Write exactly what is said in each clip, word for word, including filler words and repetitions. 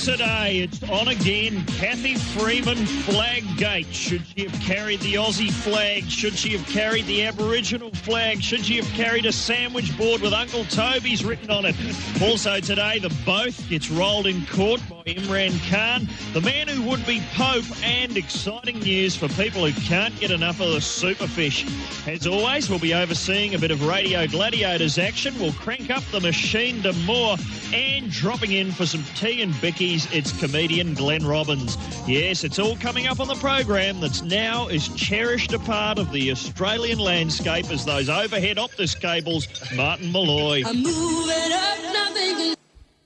today. It's on again. Kathy Freeman flag gate. Should she have carried the Aussie flag? Should she have carried the Aboriginal flag? Should she have carried a sandwich board with Uncle Toby's written on it? Also today, the both gets rolled in court by Imran Khan, the man who would be Pope, and exciting news for people who can't get enough of the superfish. As always, we'll be overseeing a bit of Radio Gladiators action. We'll crank up the machine to more, and dropping in for some tea and bickies, it's comedian Glenn Robbins. Yes, it's all coming up on the program that's now as cherished a part of the Australian landscape as those overhead Optus cables, Martin Malloy. I'm moving up, nothing.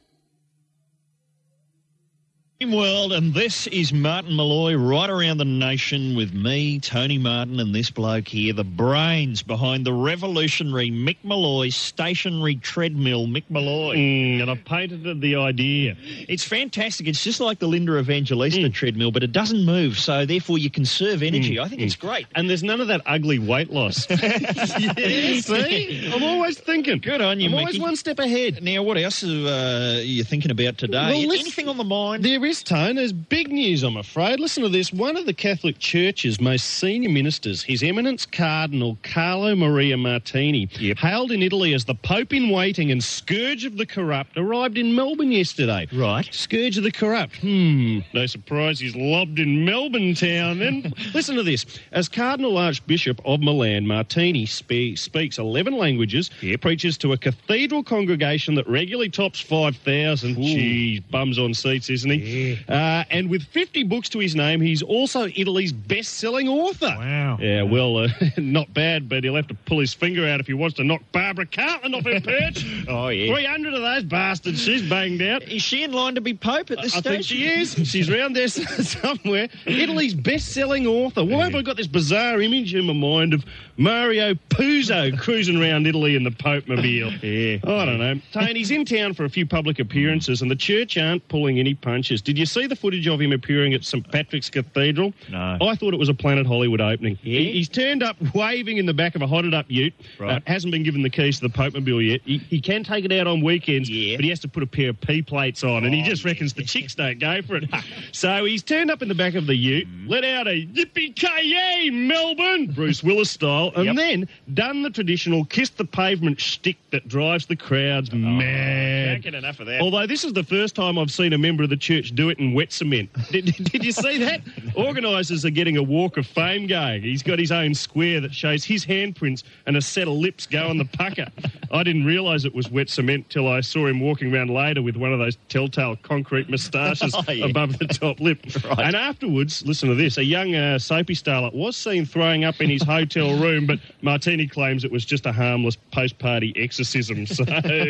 World, and this is Martin Malloy right around the nation with me, Tony Martin, and this bloke here, the brains behind the revolutionary Mick Malloy stationary treadmill, Mick Malloy. Mm, and I patented the idea. It's fantastic. It's just like the Linda Evangelista mm. treadmill, but it doesn't move, so therefore you conserve energy. Mm. I think mm. it's great. And there's none of that ugly weight loss. Yeah, see? I'm always thinking. Good on you, I'm Mickey. always one step ahead. Now, what else are uh, you thinking about today? Well, Anything on the mind? There is, Tone. There's big news, I'm afraid. Listen to this. One of the Catholic Church's most senior ministers, His Eminence Cardinal Carlo Maria Martini, yep. hailed in Italy as the Pope in waiting and scourge of the corrupt, arrived in Melbourne yesterday. Right. Scourge of the corrupt. Hmm. No surprise he's lobbed in Melbourne town then. Listen to this. As Cardinal Archbishop of Milan, Martini spe- speaks eleven languages, yep. preaches to a cathedral congregation that regularly tops five thousand. Geez, bums on seats, isn't he? Yeah. Uh, and with fifty books to his name, he's also Italy's best-selling author. Wow. Yeah, well, uh, not bad, but he'll have to pull his finger out if he wants to knock Barbara Cartland off her perch. Oh, yeah. three hundred of those bastards. She's banged out. Is she in line to be Pope at this I stage? think she is. She's round there somewhere. Italy's best-selling author. Why yeah. have I got this bizarre image in my mind of Mario Puzo cruising around Italy in the Pope mobile? Yeah. I don't know. Tony's in town for a few public appearances, and the church aren't pulling any punches. Did you see the footage of him appearing at St Patrick's Cathedral? No. I thought it was a Planet Hollywood opening. Yeah? He, he's turned up waving in the back of a hotted-up ute. Right. Uh, hasn't been given the keys to the Pope mobile yet. He, he can take it out on weekends, yeah. but he has to put a pair of P-plates on, and he Oh, just yeah. reckons the chicks don't go for it. So he's turned up in the back of the ute, mm. let out a yippee-ki-yay, Melbourne, Bruce Willis style, and yep. then done the traditional kiss the pavement shtick that drives the crowds oh, mad. Can't get enough of that. Although this is the first time I've seen a member of the church do it in wet cement. Did, did you see that? Organisers are getting a walk of fame going. He's got his own square that shows his handprints and a set of lips go on the pucker. I didn't realise it was wet cement till I saw him walking around later with one of those telltale concrete moustaches oh, yeah. above the top lip. Right. And afterwards, listen to this, a young uh, soapy starlet was seen throwing up in his hotel room, but Martini claims it was just a harmless post-party exorcism. So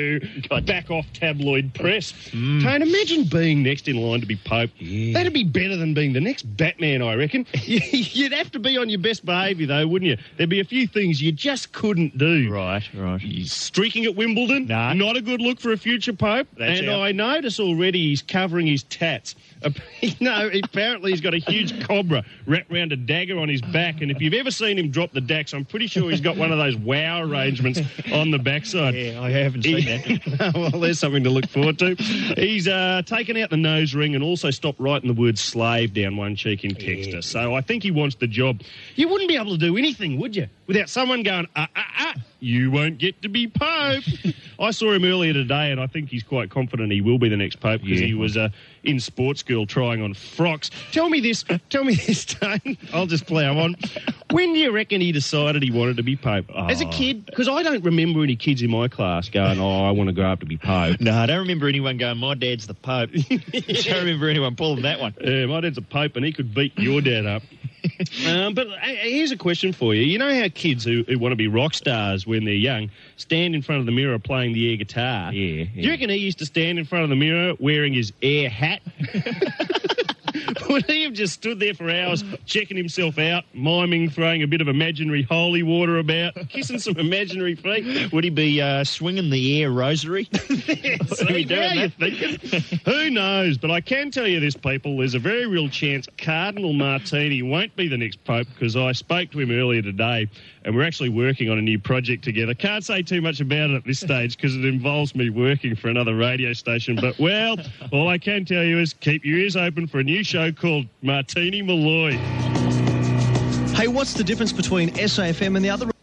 back off tabloid press. Mm. Tone, imagine being next in line to be Pope. Yeah. That'd be better than being the next Batman, I reckon. You'd have to be on your best behaviour, though, wouldn't you? There'd be a few things you just couldn't do. Right, right. He's streaking at Wimbledon. Nah. Not a good look for a future Pope. That's and out. I notice already he's covering his tats. No, apparently he's got a huge cobra wrapped round a dagger on his back, and if you've ever seen him drop the dax, I'm pretty sure he's got one of those wow arrangements on the backside. Yeah, I haven't seen He, that. well, there's something to look forward to. He's uh, taken out the nose ring and also stopped writing the word slave down one cheek in Texter. Yeah. So I think he wants the job. You wouldn't be able to do anything, would you, without someone going, ah, ah, ah, you won't get to be Pope. I saw him earlier today, and I think he's quite confident he will be the next Pope because yeah. he was uh, in sports school trying on frocks. Tell me this, tell me this, Tone. I'll just plough on. When do you reckon he decided he wanted to be Pope? Oh. As a kid? Because I don't remember any kids in my class going, oh, I want to grow up to be Pope. No, I don't remember anyone going, my dad's the Pope. I don't remember anyone pulling that one. Yeah, my dad's a Pope and he could beat your dad up. um, but uh, here's a question for you. You know how kids who, who want to be rock stars when they're young stand in front of the mirror playing the air guitar? Yeah, yeah. Do you reckon he used to stand in front of the mirror wearing his air hat? Would he have just stood there for hours checking himself out, miming, throwing a bit of imaginary holy water about, kissing some imaginary feet? Would he be uh, swinging the air rosary? See, now you're thinking. Who knows? But I can tell you this, people, there's a very real chance Cardinal Martini won't be the next Pope, because I spoke to him earlier today and we're actually working on a new project together. Can't say too much about it at this stage because it involves me working for another radio station. But, well, all I can tell you is keep your ears open for a new show called Martini Malloy. Hey, what's the difference between S A F M and the other?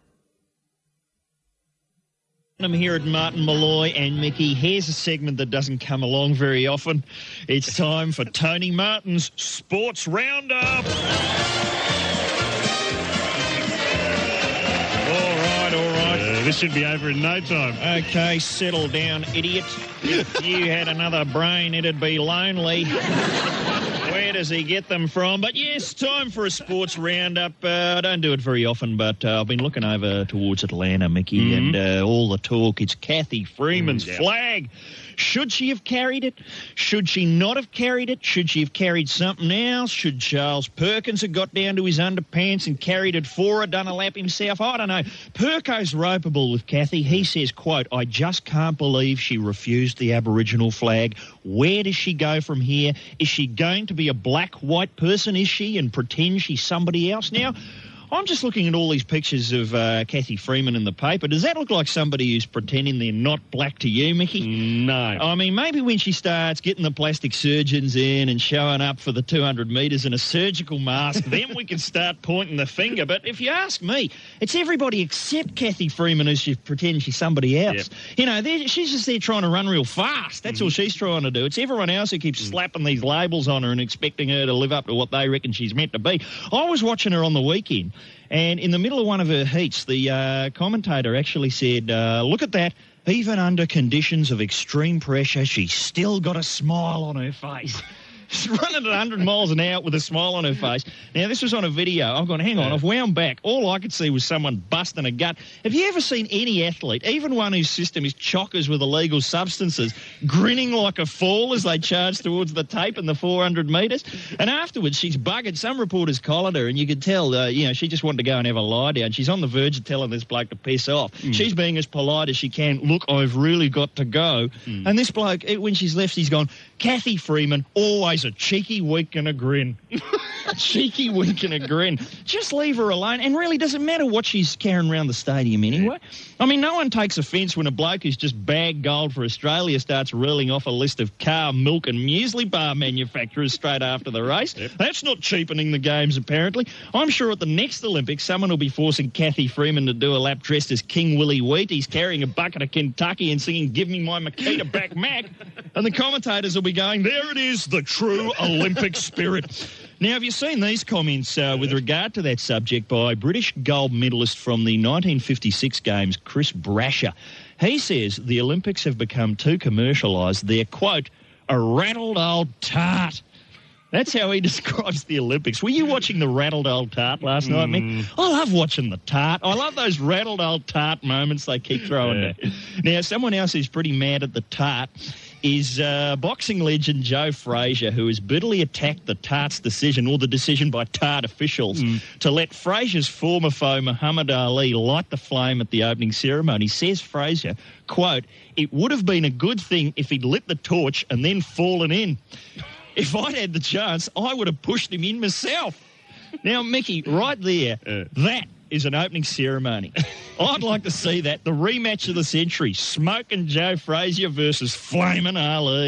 I'm here at Martin Malloy and Mickey. Here's a segment that doesn't come along very often. It's time for Tony Martin's Sports Roundup. All right, all right. Uh, this should be over in no time. Okay, settle down, idiot. If you had another brain, it'd be lonely. Where does he get them from? But yes, time for a sports roundup. Uh, I don't do it very often, but uh, I've been looking over towards Atlanta, Mickey, Mm-hmm. and uh, all the talk, it's Kathy Freeman's Mm, yeah. flag. Should she have carried it? Should she not have carried it? Should she have carried something else? Should Charles Perkins have got down to his underpants and carried it for her, done a lap himself? I don't know. Perko's ropeable with Kathy. He says, quote, I just can't believe she refused the Aboriginal flag. Where does she go from here? Is she going to be a black-white person, is she, and pretend she's somebody else now? I'm just looking at all these pictures of uh, Kathy Freeman in the paper. Does that look like somebody who's pretending they're not black to you, Mickey? No. I mean, maybe when she starts getting the plastic surgeons in and showing up for the two hundred metres in a surgical mask, then we can start pointing the finger. But if you ask me, it's everybody except Kathy Freeman who she pretends she's somebody else. Yep. You know, they're- she's just there trying to run real fast. That's all she's trying to do. It's everyone else who keeps slapping these labels on her and expecting her to live up to what they reckon she's meant to be. I was watching her on the weekend, and in the middle of one of her heats, the uh, commentator actually said, uh, look at that. Even under conditions of extreme pressure, she's still got a smile on her face. She's running at one hundred miles an hour with a smile on her face. Now, this was on a video. I've gone, hang on, I've wound back. All I could see was someone busting a gut. Have you ever seen any athlete, even one whose system is chockers with illegal substances, grinning like a fool as they charge towards the tape in the four hundred metres? And afterwards, she's buggered. Some reporters collared her, and you could tell, uh, you know, she just wanted to go and have a lie down. She's on the verge of telling this bloke to piss off. Mm. She's being as polite as she can. Look, I've really got to go. Mm. And this bloke, when she's left, he's gone, Kathy Freeman, always a cheeky wink and a grin. A cheeky wink and a grin. Just leave her alone. And really, doesn't matter what she's carrying around the stadium anyway. I mean, no one takes offence when a bloke who's just bagged gold for Australia starts reeling off a list of car, milk and muesli bar manufacturers straight after the race. Yep. That's not cheapening the games, apparently. I'm sure at the next Olympics, someone will be forcing Kathy Freeman to do a lap dressed as King Willie Wheat. He's carrying a bucket of Kentucky and singing Give Me My Makita Back Mac. And the commentators will be going, there it is, the true Olympic spirit. Now, have you seen these comments uh, with regard to that subject by British gold medalist from the nineteen fifty-six Games, Chris Brasher? He says the Olympics have become too commercialised. They're, quote, a rattled old tart. That's how he describes the Olympics. Were you watching the rattled old tart last night, Mick? I love watching the tart. I love those rattled old tart moments they keep throwing yeah. there. Now, someone else who's pretty mad at the tart is uh, boxing legend Joe Frazier, who has bitterly attacked the tart's decision, or the decision by tart officials, mm. to let Frazier's former foe Muhammad Ali light the flame at the opening ceremony. Says Frazier, quote, it would have been a good thing if he'd lit the torch and then fallen in. If I'd had the chance, I would have pushed him in myself. Now, Mickey, right there, uh. that is an opening ceremony. I'd like to see that. The rematch of the century, Smoking Joe Frazier versus Flamin' Ali.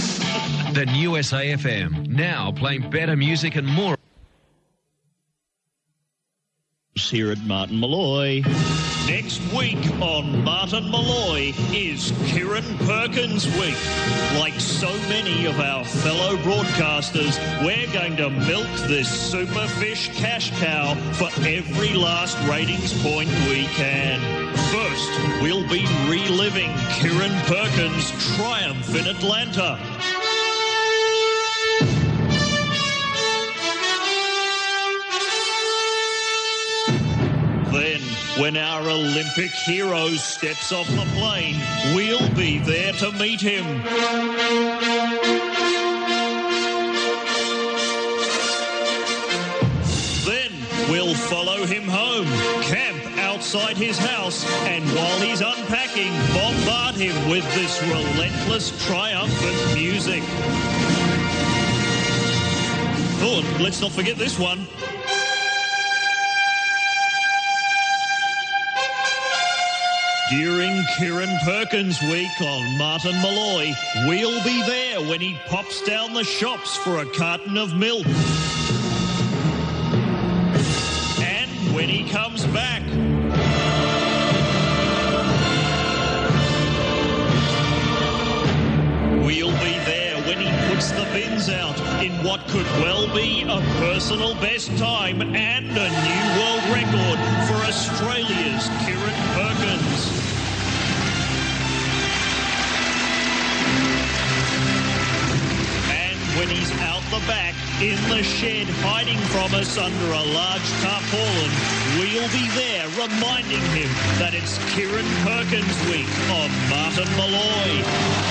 The new S A F M, now playing better music and more. Here at Martin Malloy. Next week on Martin Malloy is Kieran Perkins Week. Like so many of our fellow broadcasters, we're going to milk this superfish cash cow for every last ratings point we can. First, we'll be reliving Kieran Perkins' triumph in Atlanta. Then, when our Olympic hero steps off the plane, we'll be there to meet him. his house, and while he's unpacking, bombard him with this relentless, triumphant music. Oh, let's not forget this one. During Kieran Perkins Week on Martin Malloy, we'll be there when he pops down the shops for a carton of milk. And when he comes back, we'll be there when he puts the bins out in what could well be a personal best time and a new world record for Australia's Kieran Perkins. When he's out the back, in the shed, hiding from us under a large tarpaulin, we'll be there reminding him that it's Kieran Perkins Week on Martin Malloy.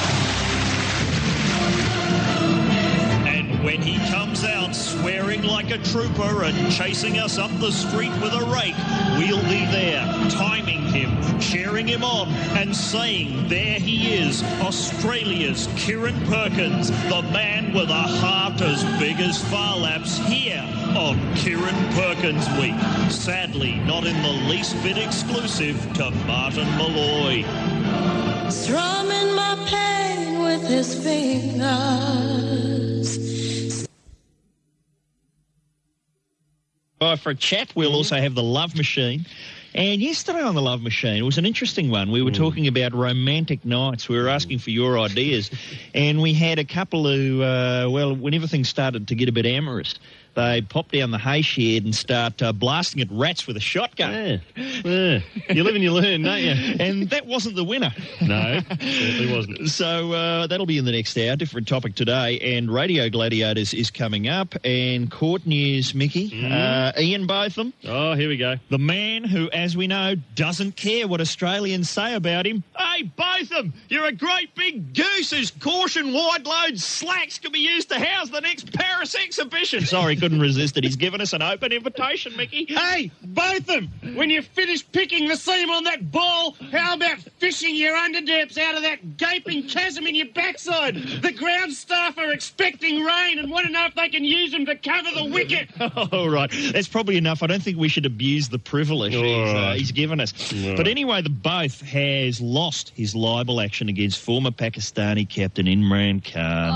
And when he comes out swearing like a trooper and chasing us up the street with a rake, we'll be there, timing him, cheering him on and saying there he is, Australia's Kieran Perkins, the man with a heart as big as Phar Lap's, here on Kieran Perkins Week. Sadly, not in the least bit exclusive to Martin Malloy. Strumming my pain with his fingers. Oh, for a chat, we'll also have the Love Machine. And yesterday on the Love Machine, it was an interesting one. We were mm. talking about romantic nights. We were asking for your ideas. And we had a couple who, uh, well, when everything started to get a bit amorous, they pop down the hay shed and start uh, blasting at rats with a shotgun. Yeah. Yeah. You live and you learn, don't you? And that wasn't the winner. No, certainly wasn't. So uh, that'll be in the next hour. Different topic today. And Radio Gladiators is coming up. And court news, Mickey. Mm. Uh, Ian Botham. Oh, here we go. The man who, as we know, doesn't care what Australians say about him. Hey, Botham, you're a great big goose whose caution wide load slacks can be used to house the next Paris exhibition. Sorry, couldn't resist it. He's given us an open invitation, Mickey. Hey, Botham, when you finish picking the seam on that ball, how about fishing your underderps out of that gaping chasm in your backside? The ground staff are expecting rain and want to know if they can use them to cover the wicket. All right. That's probably enough. I don't think we should abuse the privilege he's, uh, he's given us. All but right. anyway, the both has lost his libel action against former Pakistani captain Imran Khan.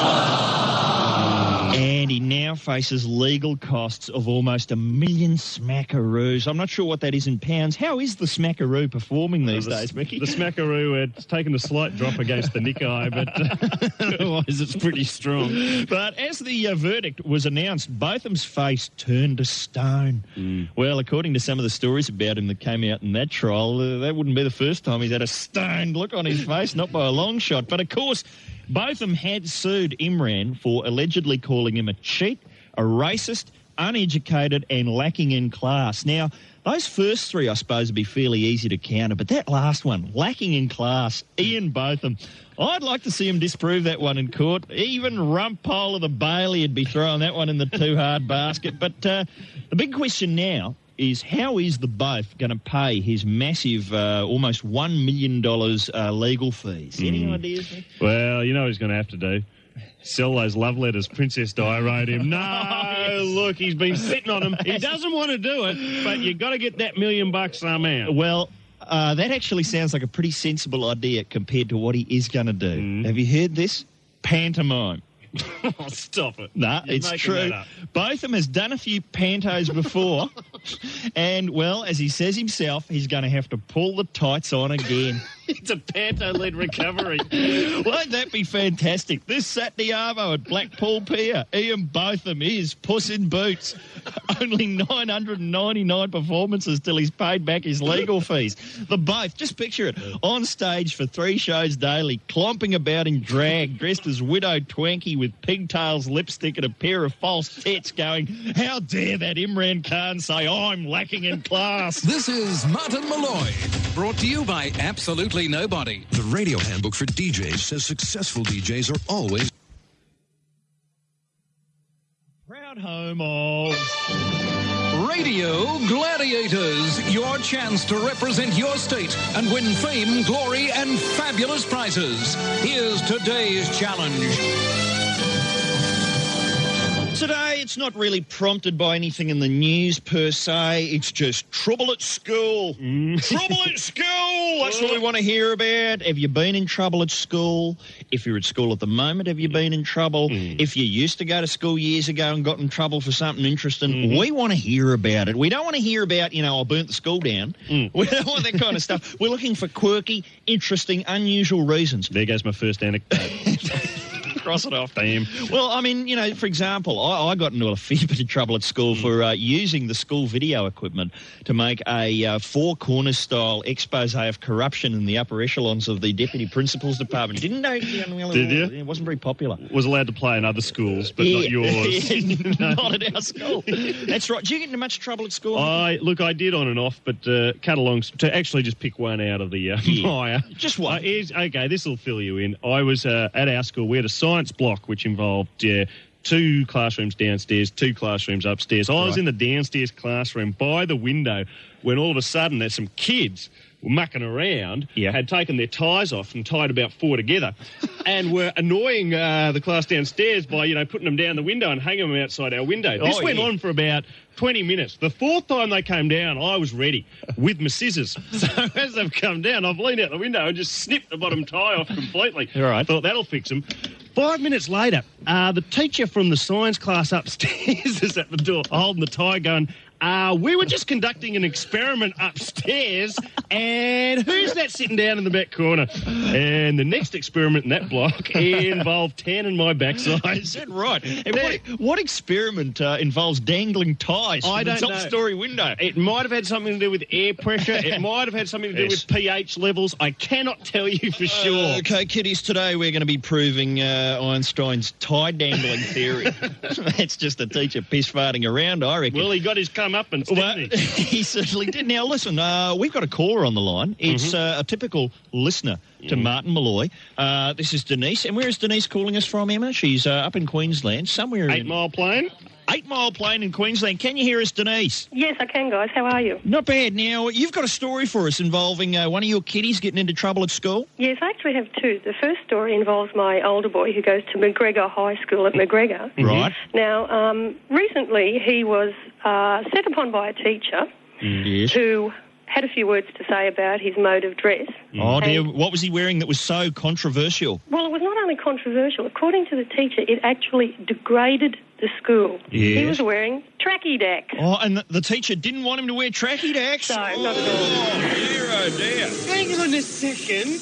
Oh. And he now faces legal costs of almost a million smackaroos. I'm not sure what that is in pounds. How is the smackaroo performing these the, days, Mickey? The smackaroo, it's taken a slight drop against the Nikkei, but uh, otherwise it's pretty strong. But as the uh, verdict was announced, Botham's face turned to stone. Mm. Well, according to some of the stories about him that came out in that trial, uh, that wouldn't be the first time he's had a stoned look on his face, not by a long shot. But, of course, Botham had sued Imran for allegedly calling him a cheat, a racist, uneducated and lacking in class. Now, those first three, I suppose, would be fairly easy to counter, but that last one, lacking in class, Ian Botham, I'd like to see him disprove that one in court. Even Rumpole of the Bailey would be throwing that one in the too-hard basket. But uh, the big question now is how is the both going to pay his massive, uh, almost one million dollars uh, legal fees? Mm. Any ideas? Nick? Well, you know what he's going to have to do? Sell those love letters Princess Di wrote him. No, oh, yes. Look, he's been sitting on them. He doesn't want to do it, but you got to get that million bucks somehow. Well, uh, that actually sounds like a pretty sensible idea compared to what he is going to do. Mm. Have you heard this? Pantomime. Oh, stop it. No, You're it's making true. that up. Botham has done a few pantos before, and, well, as he says himself, he's going to have to pull the tights on again. It's a panto-led recovery. Won't that be fantastic? This Saturday arvo at Blackpool Pier, Ian Botham is Puss in Boots. Only nine hundred ninety-nine performances till he's paid back his legal fees. The both, just picture it, on stage for three shows daily, clomping about in drag, dressed as Widow Twanky with pigtails, lipstick and a pair of false tits going, how dare that Imran Khan say I'm lacking in class. This is Martin Malloy, brought to you by Absolutely Nobody. The Radio Handbook for D Js says successful D Js are always Proud home of Radio Gladiators, your chance to represent your state and win fame, glory, and fabulous prizes. Here's today's challenge. Today, it's not really prompted by anything in the news per se. It's just trouble at school. Mm. Trouble at school! That's what we want to hear about. Have you been in trouble at school? If you're at school at the moment, have you been in trouble? Mm. If you used to go to school years ago and got in trouble for something interesting, mm-hmm. we want to hear about it. We don't want to hear about, you know, I burnt the school down. Mm. We don't want that kind of stuff. We're looking for quirky, interesting, unusual reasons. There goes my first anecdote. Cross it off, damn. Well, I mean, you know, for example, I, I got into a fair bit of trouble at school for uh, using the school video equipment to make a uh, Four Corners style expose of corruption in the upper echelons of the deputy principal's department. Didn't know? Did you? It wasn't very popular. Was allowed to play in other schools, but yeah. not yours. No. Not at our school. That's right. Did you get into much trouble at school? I look, I did on and off, but uh, cut along to actually just pick one out of the uh, yeah. mire. Just one. Uh, okay, this will fill you in. I was uh, at our school. We had a science block which involved uh, two classrooms downstairs, two classrooms upstairs. I right. was in the downstairs classroom by the window when all of a sudden there's some kids were mucking around, yeah. had taken their ties off and tied about four together and were annoying uh, the class downstairs by, you know, putting them down the window and hanging them outside our window. This oh, went yeah. on for about twenty minutes. The fourth time they came down, I was ready with my scissors. So as they've come down, I've leaned out the window and just snipped the bottom tie off completely. All right. Thought that'll fix them. Five minutes later, uh, the teacher from the science class upstairs is at the door holding the tie going, Uh, we were just conducting an experiment upstairs, and who's that sitting down in the back corner? And the next experiment in that block involved tanning my backside. Is that right? And what, what experiment uh, involves dangling ties I from don't the know. top-story window? It might have had something to do with air pressure. It might have had something to do yes. with pH levels. I cannot tell you for sure. Uh, okay, kiddies, today we're going to be proving uh, Einstein's tie-dangling theory. That's just a teacher piss-farting around, I reckon. Well, he got his come up and well, he? he certainly did. Now, listen, uh, we've got a caller on the line. It's mm-hmm. uh, a typical listener to mm. Martin Molloy. Uh, this is Denise. And where is Denise calling us from, Emma? She's uh, up in Queensland, somewhere Eight in... Mile Plain? Eight Mile Plain in Queensland. Can you hear us, Denise? Yes, I can, guys. How are you? Not bad. Now, you've got a story for us involving uh, one of your kiddies getting into trouble at school? Yes, I actually have two. The first story involves my older boy who goes to McGregor High School at McGregor. Right. Now, um, recently he was uh, set upon by a teacher yes. who had a few words to say about his mode of dress. Oh, dear. What was he wearing that was so controversial? Well, it was not only controversial. According to the teacher, it actually degraded the school. Yes. He was wearing tracky dacks. Oh, and the, the teacher didn't want him to wear tracky dacks? No, oh, not at all. Oh, dear, oh, dear. Hang on a second.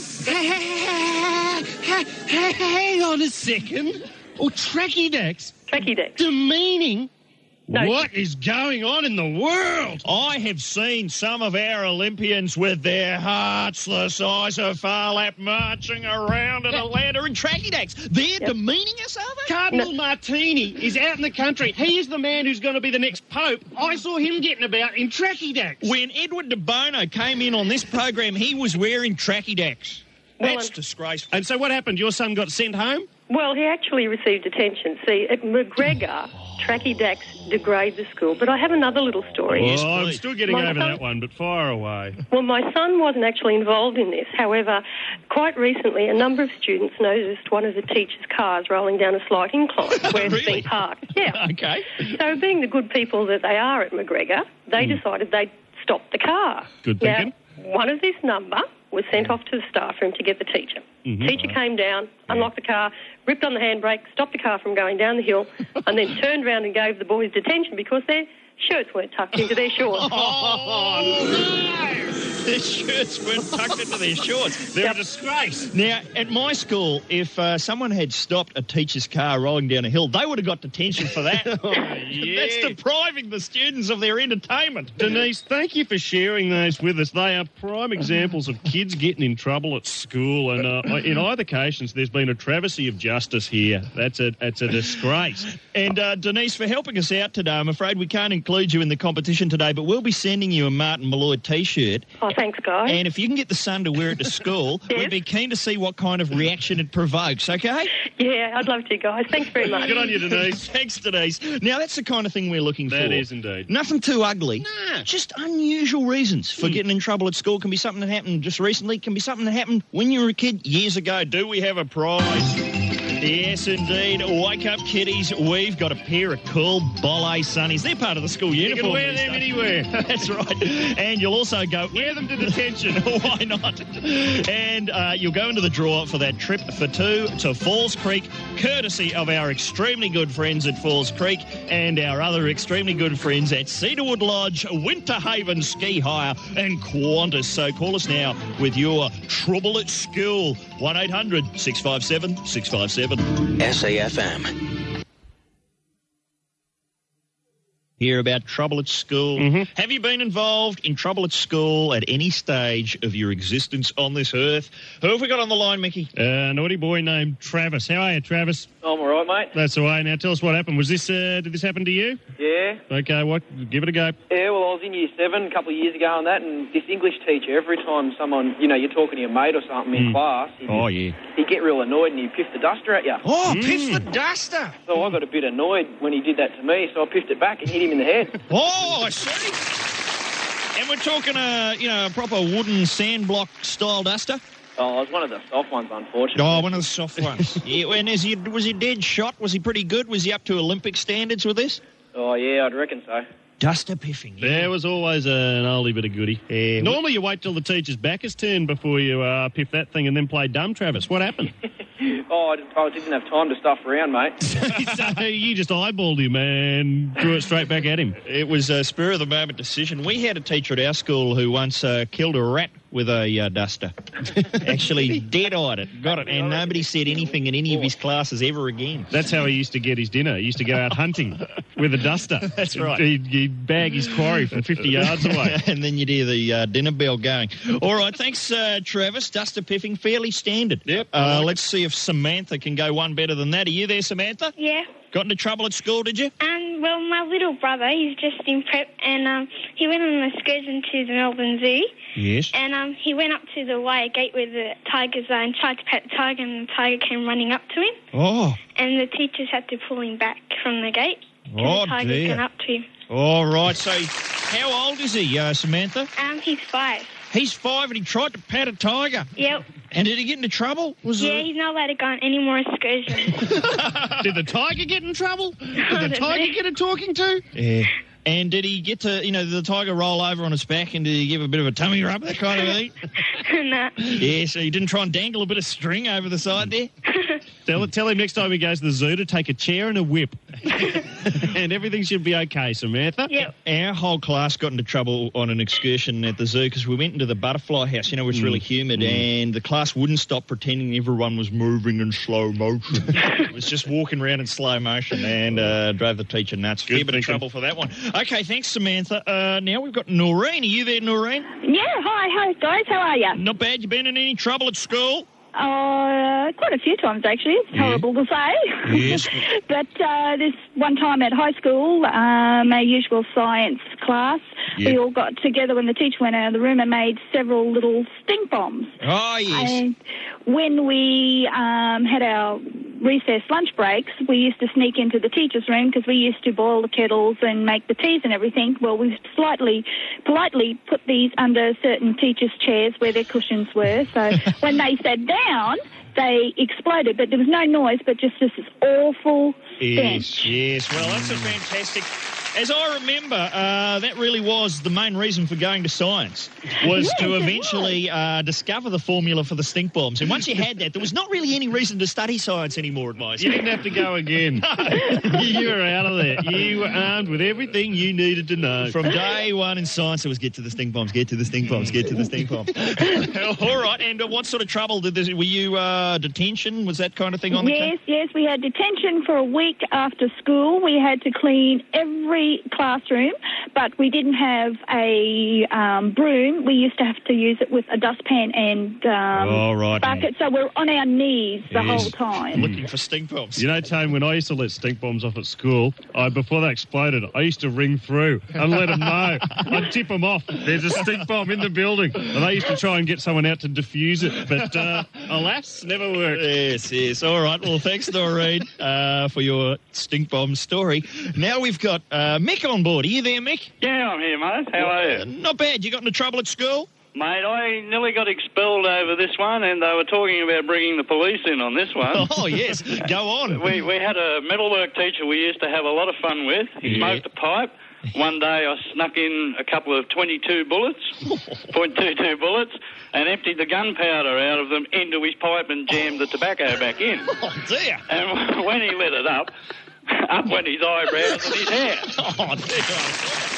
Hang on a second. Oh, tracky dacks? Tracky dacks. Demeaning? No. What is going on in the world? I have seen some of our Olympians with their hearts the size of Farlap marching around in Atlanta in tracky dacks. They're yep. demeaning us, are they? Cardinal no. Martini is out in the country. He is the man who's going to be the next pope. I saw him getting about in tracky dacks. When Edward de Bono came in on this program, he was wearing tracky dacks. Well, That's I'm... disgraceful. And so what happened? Your son got sent home? Well, he actually received detention. See, at McGregor, tracky dacks degrade the school. But I have another little story. Well, oh, I'm still getting my over son, that one, but fire away. Well, my son wasn't actually involved in this. However, quite recently, a number of students noticed one of the teacher's cars rolling down a slight incline where really? it's been parked. Yeah. Okay. So being the good people that they are at McGregor, they mm. decided they'd stop the car. Good thinking. Now, one of this number was sent off to the staff room to get the teacher. Mm-hmm. Teacher came down, unlocked the car, ripped on the handbrake, stopped the car from going down the hill, and then turned around and gave the boys detention because their shirts weren't tucked into their shorts. Oh, no! Their shirts weren't tucked into their shorts. They're yep. a disgrace. Now, at my school, if uh, someone had stopped a teacher's car rolling down a hill, they would have got detention for that. oh, yeah. That's depriving the students of their entertainment. Denise, thank you for sharing those with us. They are prime examples of kids getting in trouble at school, and uh, in either cases, there's been a travesty of justice here. That's a, that's a disgrace. And uh, Denise, for helping us out today, I'm afraid we can't include you in the competition today, but we'll be sending you a Martin Molloy T-shirt. Oh, Oh, thanks, guys. And if you can get the son to wear it to school, Yes. we'd be keen to see what kind of reaction it provokes, okay? Yeah, I'd love to, guys. Thanks very much. Good on you, Denise. Thanks, Denise. Now, that's the kind of thing we're looking for. That is indeed. Nothing too ugly. Nah. Just unusual reasons for Hmm. getting in trouble at school. Can be something that happened just recently. Can be something that happened when you were a kid years ago. Do we have a prize? Yes, indeed. Wake up, kiddies. We've got a pair of cool Bolle sunnies. They're part of the school You uniform. can wear these them days. anywhere. That's right. And you'll also go... Wear them to detention. Why not? And uh, you'll go into the draw for that trip for two to Falls Creek, courtesy of our extremely good friends at Falls Creek and our other extremely good friends at Cedarwood Lodge, Winter Haven Ski Hire and Qantas. So call us now with your trouble at school. one eight hundred six five seven six five seven. S A F M. Hear about trouble at school. Mm-hmm. Have you been involved in trouble at school at any stage of your existence on this earth? Who have we got on the line, Mickey? A naughty boy named Travis. How are you, Travis? I'm all right, mate. That's all right. Now tell us what happened. Was this? Uh, did this happen to you? Yeah. Okay. What? Give it a go. Yeah, well, I was in year seven a couple of years ago and that, and this English teacher, every time someone, you know, you're talking to your mate or something in Mm. class, he'd, Oh, yeah. he'd get real annoyed and he'd piff the duster at you. Oh, Mm. piff the duster. So I got a bit annoyed when he did that to me, so I piffed it back and hit him in the head. Oh, I see. And we're talking a, you know, a proper wooden sandblock style duster. Oh, it was one of the soft ones, unfortunately. Oh, one of the soft ones. Yeah, and is he, was he dead shot? Was he pretty good? Was he up to Olympic standards with this? Oh, yeah, I'd reckon so. Duster piffing. Yeah. There was always an oldie bit of goody. Yeah, Normally you wait till the teacher's back is turned before you uh, piff that thing and then play dumb, Travis. What happened? Oh, I, just, I didn't have time to stuff around, mate. So you just eyeballed him and threw it straight back at him. It was a spur of the moment decision. We had a teacher at our school who once uh, killed a rat with a uh, duster. Actually, dead-eyed it, got it, and nobody said anything in any of his classes ever again. That's how he used to get his dinner. He used to go out hunting with a duster. That's right. He'd, he'd bag his quarry from fifty yards away. And then you'd hear the uh, dinner bell going. All right, thanks, uh, Travis. Duster piffing, fairly standard. Yep. Uh, let's see if Samantha can go one better than that. Are you there, Samantha? Yeah. Got into trouble at school, did you? Um, well, my little brother, he's just in prep, and um, he went on an excursion to the Melbourne Zoo. Yes. And um, he went up to the wire gate where the tigers are and tried to pet the tiger, and the tiger came running up to him. Oh. And the teachers had to pull him back from the gate. 'cause Oh, the tiger dear. went up to him. All right, so how old is he, uh, Samantha? Um, he's five. He's five and he tried to pat a tiger. Yep. And did he get into trouble? Was Yeah, it... he's not allowed to go on any more excursions. Did the tiger get in trouble? I Did the don't tiger know. get a talking to? Yeah. And did he get to, you know, did the tiger roll over on his back and did he give a bit of a tummy rub, that kind of thing? nah. Yeah, so he didn't try and dangle a bit of string over the side there? Tell, tell him next time he goes to the zoo to take a chair and a whip. And everything should be okay, Samantha. Yep. Our whole class got into trouble on an excursion at the zoo because we went into the butterfly house, you know, where it's really humid, and the class wouldn't stop pretending everyone was moving in slow motion. It was just walking around in slow motion and uh, drove the teacher nuts. Fair bit of trouble for that one. Okay, thanks, Samantha. Uh, now we've got Noreen. Are you there, Noreen? Yeah, hi, hi guys, how are you? Not bad. You been in any trouble at school? Uh, quite a few times actually. It's Yeah. horrible to say. Yes. But uh, this one time at high school, um, our usual science class, Yeah. we all got together when the teacher went out of the room and made several little stink bombs. Oh, yes. And when we um, had our recess lunch breaks, we used to sneak into the teacher's room because we used to boil the kettles and make the teas and everything. Well, we slightly, politely put these under certain teachers' chairs where their cushions were. So when they sat down, they exploded, but there was no noise, but just this awful stench. Yes, yes. Well, that's a fantastic... As I remember, uh, that really was the main reason for going to science, was Yes, to it eventually uh, discover the formula for the stink bombs. And once you had that, there was not really any reason to study science anymore at my school. You didn't have to go again. You were out of there. You were armed with everything you needed to know. From day one in science, it was get to the stink bombs, get to the stink bombs, get to the stink bombs. All right, and uh, what sort of trouble did this... Were you uh, detention? Was that kind of thing on the Yes, yes, we had detention for a week week after school, we had to clean every classroom, but we didn't have a um, broom. We used to have to use it with a dustpan and um, oh, right. bucket, so we're on our knees the Yes. whole time. Looking for stink bombs. You know, Tone, when I used to let stink bombs off at school, I before they exploded, I used to ring through and let them know. I'd tip them off. There's a stink bomb in the building. And they used to try and get someone out to defuse it. But, uh, alas, never worked. Yes, yes. All right. Well, thanks, Doreen, uh, for your stink bomb story. Now we've got uh, Mick on board. Are you there, Mick? Yeah, I'm here, mate. How are you? Uh, not bad. You got into trouble at school? Mate, I nearly got expelled over this one, and they were talking about bringing the police in on this one. Oh, yes. Go on. We we had a metalwork teacher we used to have a lot of fun with. He Yeah. smoked a pipe. One day I snuck in a couple of twenty-two bullets, point two two bullets, and emptied the gunpowder out of them into his pipe and jammed the tobacco back in. Oh, dear. And when he lit it up, up went his eyebrows and his hair. Oh, dear.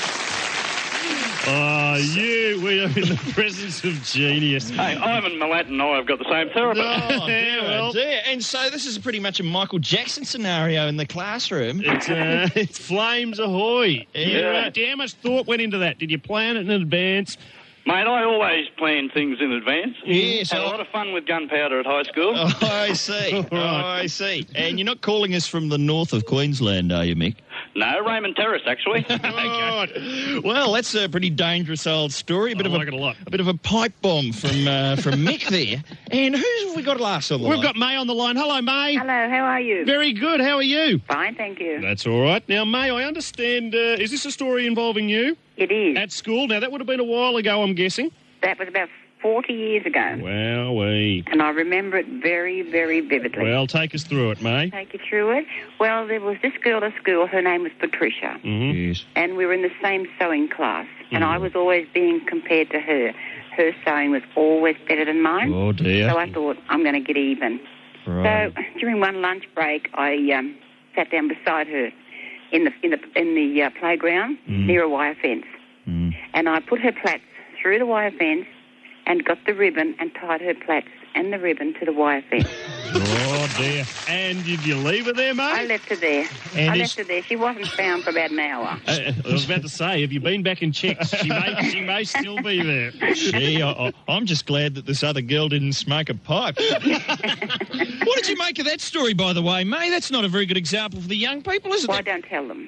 Oh, you, we are in the presence of genius. Hey, Ivan Milat and I have got the same therapist. Oh, dear, oh, dear. And so this is pretty much a Michael Jackson scenario in the classroom. It's, uh, it's flames ahoy. Yeah. Yeah. Do you know how much thought went into that? Did you plan it in advance? Mate, I always plan things in advance. Yes, Had a I- lot of fun with gunpowder at high school. Oh, I see. Oh, I see. And you're not calling us from the north of Queensland, are you, Mick? No, Raymond Terrace, actually. Okay. Well, that's a pretty dangerous old story. A bit I of like a, it a lot. a bit of a pipe bomb from uh, from Mick there. And who's have we got last on the We've line? got May on the line. Hello, May. Hello, how are you? Very good. How are you? Fine, thank you. That's all right. Now, May, I understand, uh, is this a story involving you? It is. At school? Now, that would have been a while ago, I'm guessing. That was about forty years ago. Wowee. And I remember it very, very vividly. Well, take us through it, May. Take you through it. Well, there was this girl at school, her name was Patricia. Mm-hmm. Yes. And we were in the same sewing class. And Mhm. I was always being compared to her. Her sewing was always better than mine. Oh, dear. So I thought, I'm going to get even. Right. So during one lunch break, I um, sat down beside her in the in the in the uh, playground Mm. near a wire fence, Mm. and I put her plaits through the wire fence and got the ribbon and tied her plaits and the ribbon to the wire fence. Oh, dear. And did you leave her there, May? I left her there. And I is- left her there. She wasn't found for about an hour. Uh, I was about to say, have you been back and checked? She may, she may still be there. Gee, I, I, I'm just glad that this other girl didn't smoke a pipe. What did you make of that story, by the way, May? That's not a very good example for the young people, is it? Why don't tell them?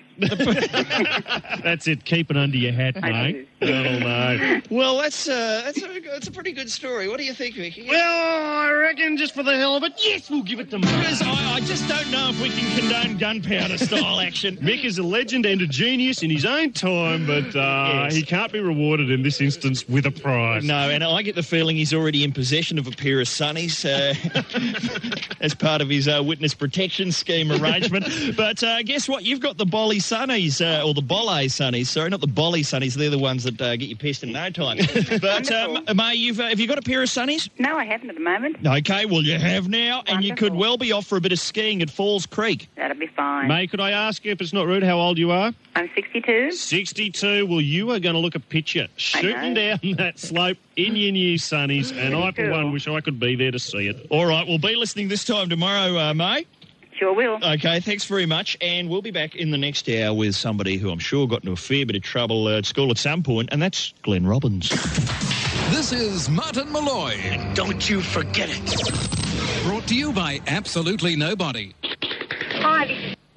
That's it. Keep it under your hat, I May. Oh, no. Well, that's, uh, that's, a, that's a pretty good story. What do you think, Mickey? Well, I reckon just for the hell of it, yes, we'll give it to May. Because I, I just don't know if we can condone gunpowder-style action. Mick is a legend and a genius in his own time, but uh, Yes. he can't be rewarded in this instance with a prize. No, and I get the feeling he's already in possession of a pair of sunnies uh, as part of his uh, witness protection scheme arrangement. But uh, guess what? You've got the Bolly sunnies, uh, or the Bolle sunnies. Sorry, not the Bolly sunnies. They're the ones that uh, get you pissed in no time. But um, May, you've uh, have you got a pair of sunnies? No, I haven't at the moment. Okay, well you have now, and you could Wonderful. well be off for a bit of skiing at Falls Creek. That'll be fine. May, could I ask you, if it's not rude, how old you are? I'm sixty-two. sixty-two. Well, you are going to look a picture shooting down that slope in your new sunnies, and I, for one, wish I could be there to see it. All right, we'll be listening this time tomorrow, uh, May. Sure will. Okay, thanks very much. And we'll be back in the next hour with somebody who I'm sure got into a fair bit of trouble uh, at school at some point, and that's Glenn Robbins. This is Martin Malloy. And don't you forget it. Brought to you by Absolutely Nobody. Hi, this is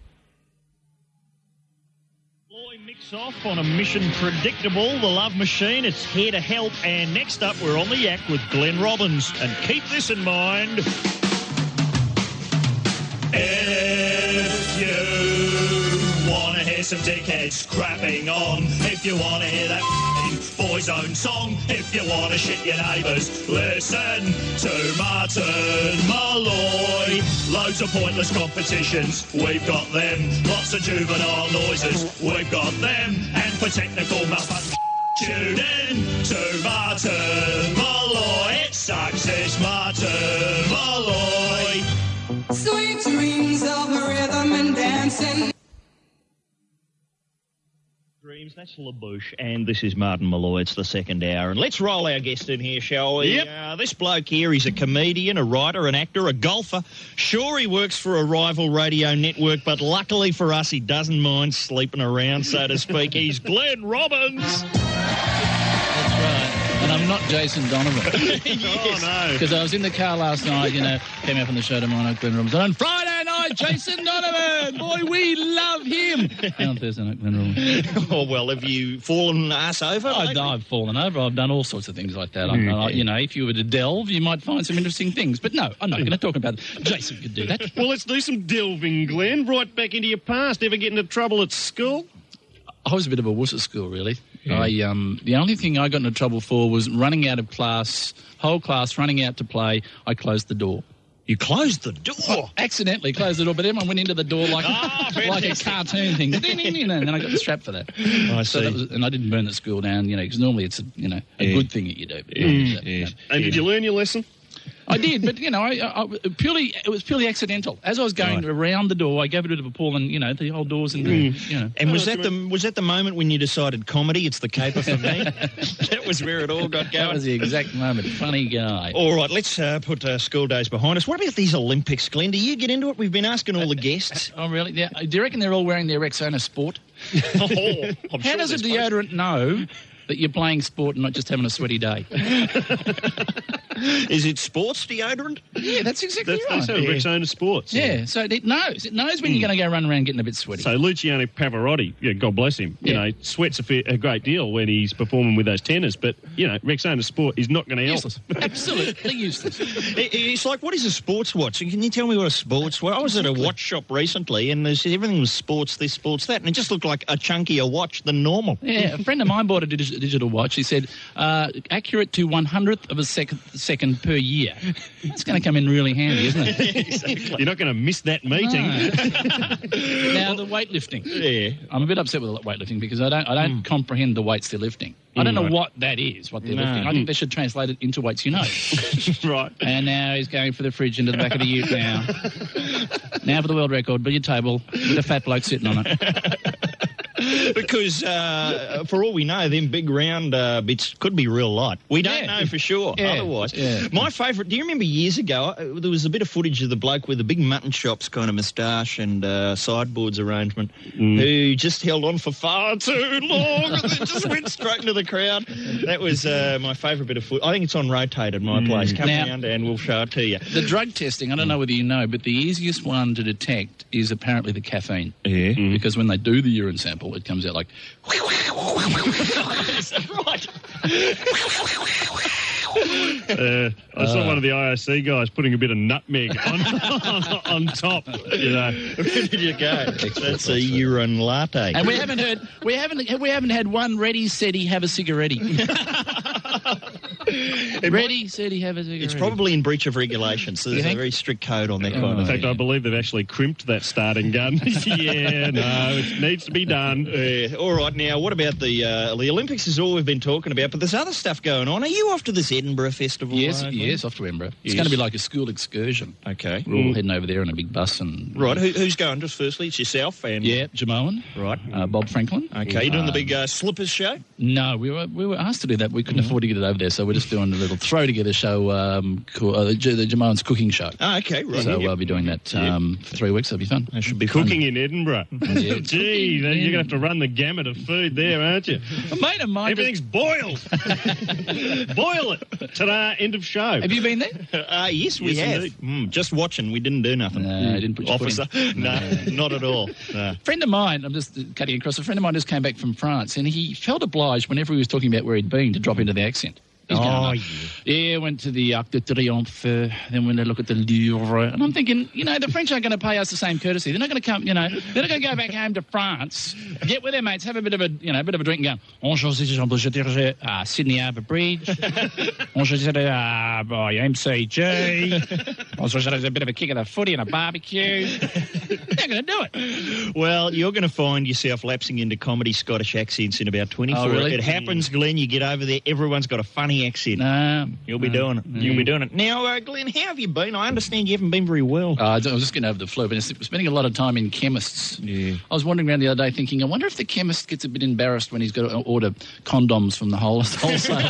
Mix off on a mission predictable, the Love Machine. It's here to help. And next up, we're on the yak with Glenn Robbins. And keep this in mind. If you want to hear some dickheads scrapping on, if you want to hear that f***ing boy's own song, if you want to shit your neighbours, listen to Martin Malloy. Loads of pointless competitions, we've got them. Lots of juvenile noises, we've got them. And for technical malfunction, tune in to Martin Malloy. It sucks, it's Martin Malloy. Sweet dreams of rhythm and dancing. Dreams Yes, that's LaBouche, and this is Martin Malloy. It's the second hour. And let's roll our guest in here, shall we? Yep. Uh, this bloke here, he's a comedian, a writer, an actor, a golfer. Sure, he works for a rival radio network, but luckily for us, he doesn't mind sleeping around, so to speak. He's Glenn Robbins. That's right. And I'm not Jason Donovan. Yes. Oh, no. Because I was in the car last night, you know, came up on the show tomorrow night, Glenn Robbins. And on Friday night, Jason Donovan. Boy, we love him. And on Thursday night, Glenn Robbins. Oh, well, have you fallen ass over? I've, I've fallen over. I've done all sorts of things like that. I'm, I, you know, if you were to delve, you might find some interesting things. But no, I'm not going to talk about it. Jason could do that. Well, let's do some delving, Glenn. Right back into your past. Ever get into trouble at school? I was a bit of a wuss at school, really. Yeah. I um, the only thing I got into trouble for was running out of class, whole class running out to play. I closed the door. You closed the door? I accidentally closed the door, but everyone went into the door like, ah, like a cartoon thing. And then I got the strap for that. I so see. That was, and I didn't burn the school down, you know, because normally it's a, you know, a yeah. good thing that you do. Mm, that, yes. you know. And did you learn your lesson? I did, but you know, I, I, purely it was purely accidental. As I was going Right. around the door, I gave it a bit of a pull, and you know, the old doors and the, Mm. you know. And was that the was that the moment when you decided comedy? It's the caper for me. That was where it all got going. That was the exact moment. Funny guy. All right, let's uh, put uh, school days behind us. What about these Olympics, Glenn? Do you get into it? We've been asking all the guests. Oh, really? Yeah. Do you reckon they're all wearing their Rexona Sport? oh, I'm How sure does a there's deodorant know that you're playing sport and not just having a sweaty day? Is it sports deodorant? Yeah, that's exactly That's, right. that's how Yeah. Rexona Sports. Yeah, so it knows. It knows when you're going to go run around getting a bit sweaty. So Luciano Pavarotti, yeah, God bless him, you Yeah. know, sweats a, fair, a great deal when he's performing with those tenors, but, you know, Rexona Sport is not going to help. Useless. Absolutely useless. It- It's like, what is a sports watch? Can you tell me what a sports watch? I was at a watch shop recently, and there's, everything was sports this, sports that, and it just looked like a chunkier watch than normal. Yeah, a friend of mine bought a dig- digital watch. He said, uh, accurate to one hundredth of a sec- second per year. That's going to come in really handy, isn't it? Exactly. You're not going to miss that meeting. No. Now, the weightlifting. Yeah. I'm a bit upset with weightlifting because I don't I don't mm. comprehend the weights they're lifting. I don't Mm, know right. what that is, what they're No. lifting. I think they should translate it into weights you know. Right. And now he's going for the fridge into the back of the ute now. Now for the world record, billiard table with a fat bloke sitting on it. Because uh, for all we know, them big round uh, bits could be real light. We don't Yeah. know for sure. Yeah. Otherwise, Yeah. my favourite. Do you remember years ago? Uh, there was a bit of footage of the bloke with the big mutton chops kind of moustache and uh, sideboards arrangement, Mm. who just held on for far too long and then just went straight into the crowd. That was uh, my favourite bit of footage. I think it's on rotate at my Mm. place. Come Now- round and we'll show it to you. The drug testing, I don't know whether you know, but the easiest one to detect is apparently the caffeine. Yeah. Mm. Because when they do the urine sample, it comes out like... Is that right? Uh, I saw one of the I O C guys putting a bit of nutmeg on, on, on top, you know. Where did you go? That's a urine latte. And we haven't heard, we haven't, we haven't had one ready, said he have a cigarette. Ready, said he have a cigarette. It's probably in breach of regulations. So there's a very strict code on that kind In of fact, thing. I believe they've actually crimped that starting gun. Yeah, no, it needs to be done. Yeah. All right, now, what about the uh, the Olympics is all we've been talking about, but there's other stuff going on. Are you off to this Edinburgh Festival? Yes, uh, yes, off to Edinburgh. It's Yes. going to be like a school excursion. Okay. We're all heading over there in a big bus and... Right, Who, who's going? Just firstly, it's yourself and... Yeah, Jamoan. Right. Uh, Bob Franklin. Okay, you doing the Um, big uh, slippers show? No, we were we were asked to do that. We couldn't afford to get it over there, so we're just doing a little throw together show, um, called, uh, the, J- the Jamoan's cooking show. Oh, okay, right. So Yep. I'll be doing that um, for three weeks. That'll be fun. That should be Cooking fun. in Edinburgh. Yeah. Gee, then you're going to have to run the gamut of food there, aren't you? A mate of mine. Everything's boiled. Boil it. Ta-da, end of show. Have you been there? Uh, yes, we Yes, have. indeed. Mm, just watching. We didn't do nothing. No, I didn't put your foot Officer. in. No, not at all. No. A friend of mine, I'm just cutting across, a friend of mine just came back from France and he felt obliged whenever he was talking about where he'd been to drop into the accent. He's Oh, going, yeah, went to the Arc de Triomphe, uh, then went to look at the Louvre. And I'm thinking, you know, the French aren't going to pay us the same courtesy. They're not going to come, you know, they're not going to go back home to France, get with their mates, have a bit of a, you know, a bit of a drink and go, bonjour, c'est Jean-Boucher, uh, Sydney Harbour Bridge. Bonjour, c'est uh, boy, M C G. Bonjour, c'est a bit of a kick of the footy and a barbecue. They're going to do it. Well, you're going to find yourself lapsing into comedy Scottish accents in about twenty-four. Oh, really? It happens, Glenn. You get over there, everyone's got a funny accent. No. You'll be no, doing it. no. You'll be doing it. Now, uh, Glenn, how have you been? I understand you haven't been very well. Uh, I was just getting over the flu, but I'm spending a lot of time in chemists. Yeah. I was wandering around the other day thinking, I wonder if the chemist gets a bit embarrassed when he's got to order condoms from the whole wholesaler.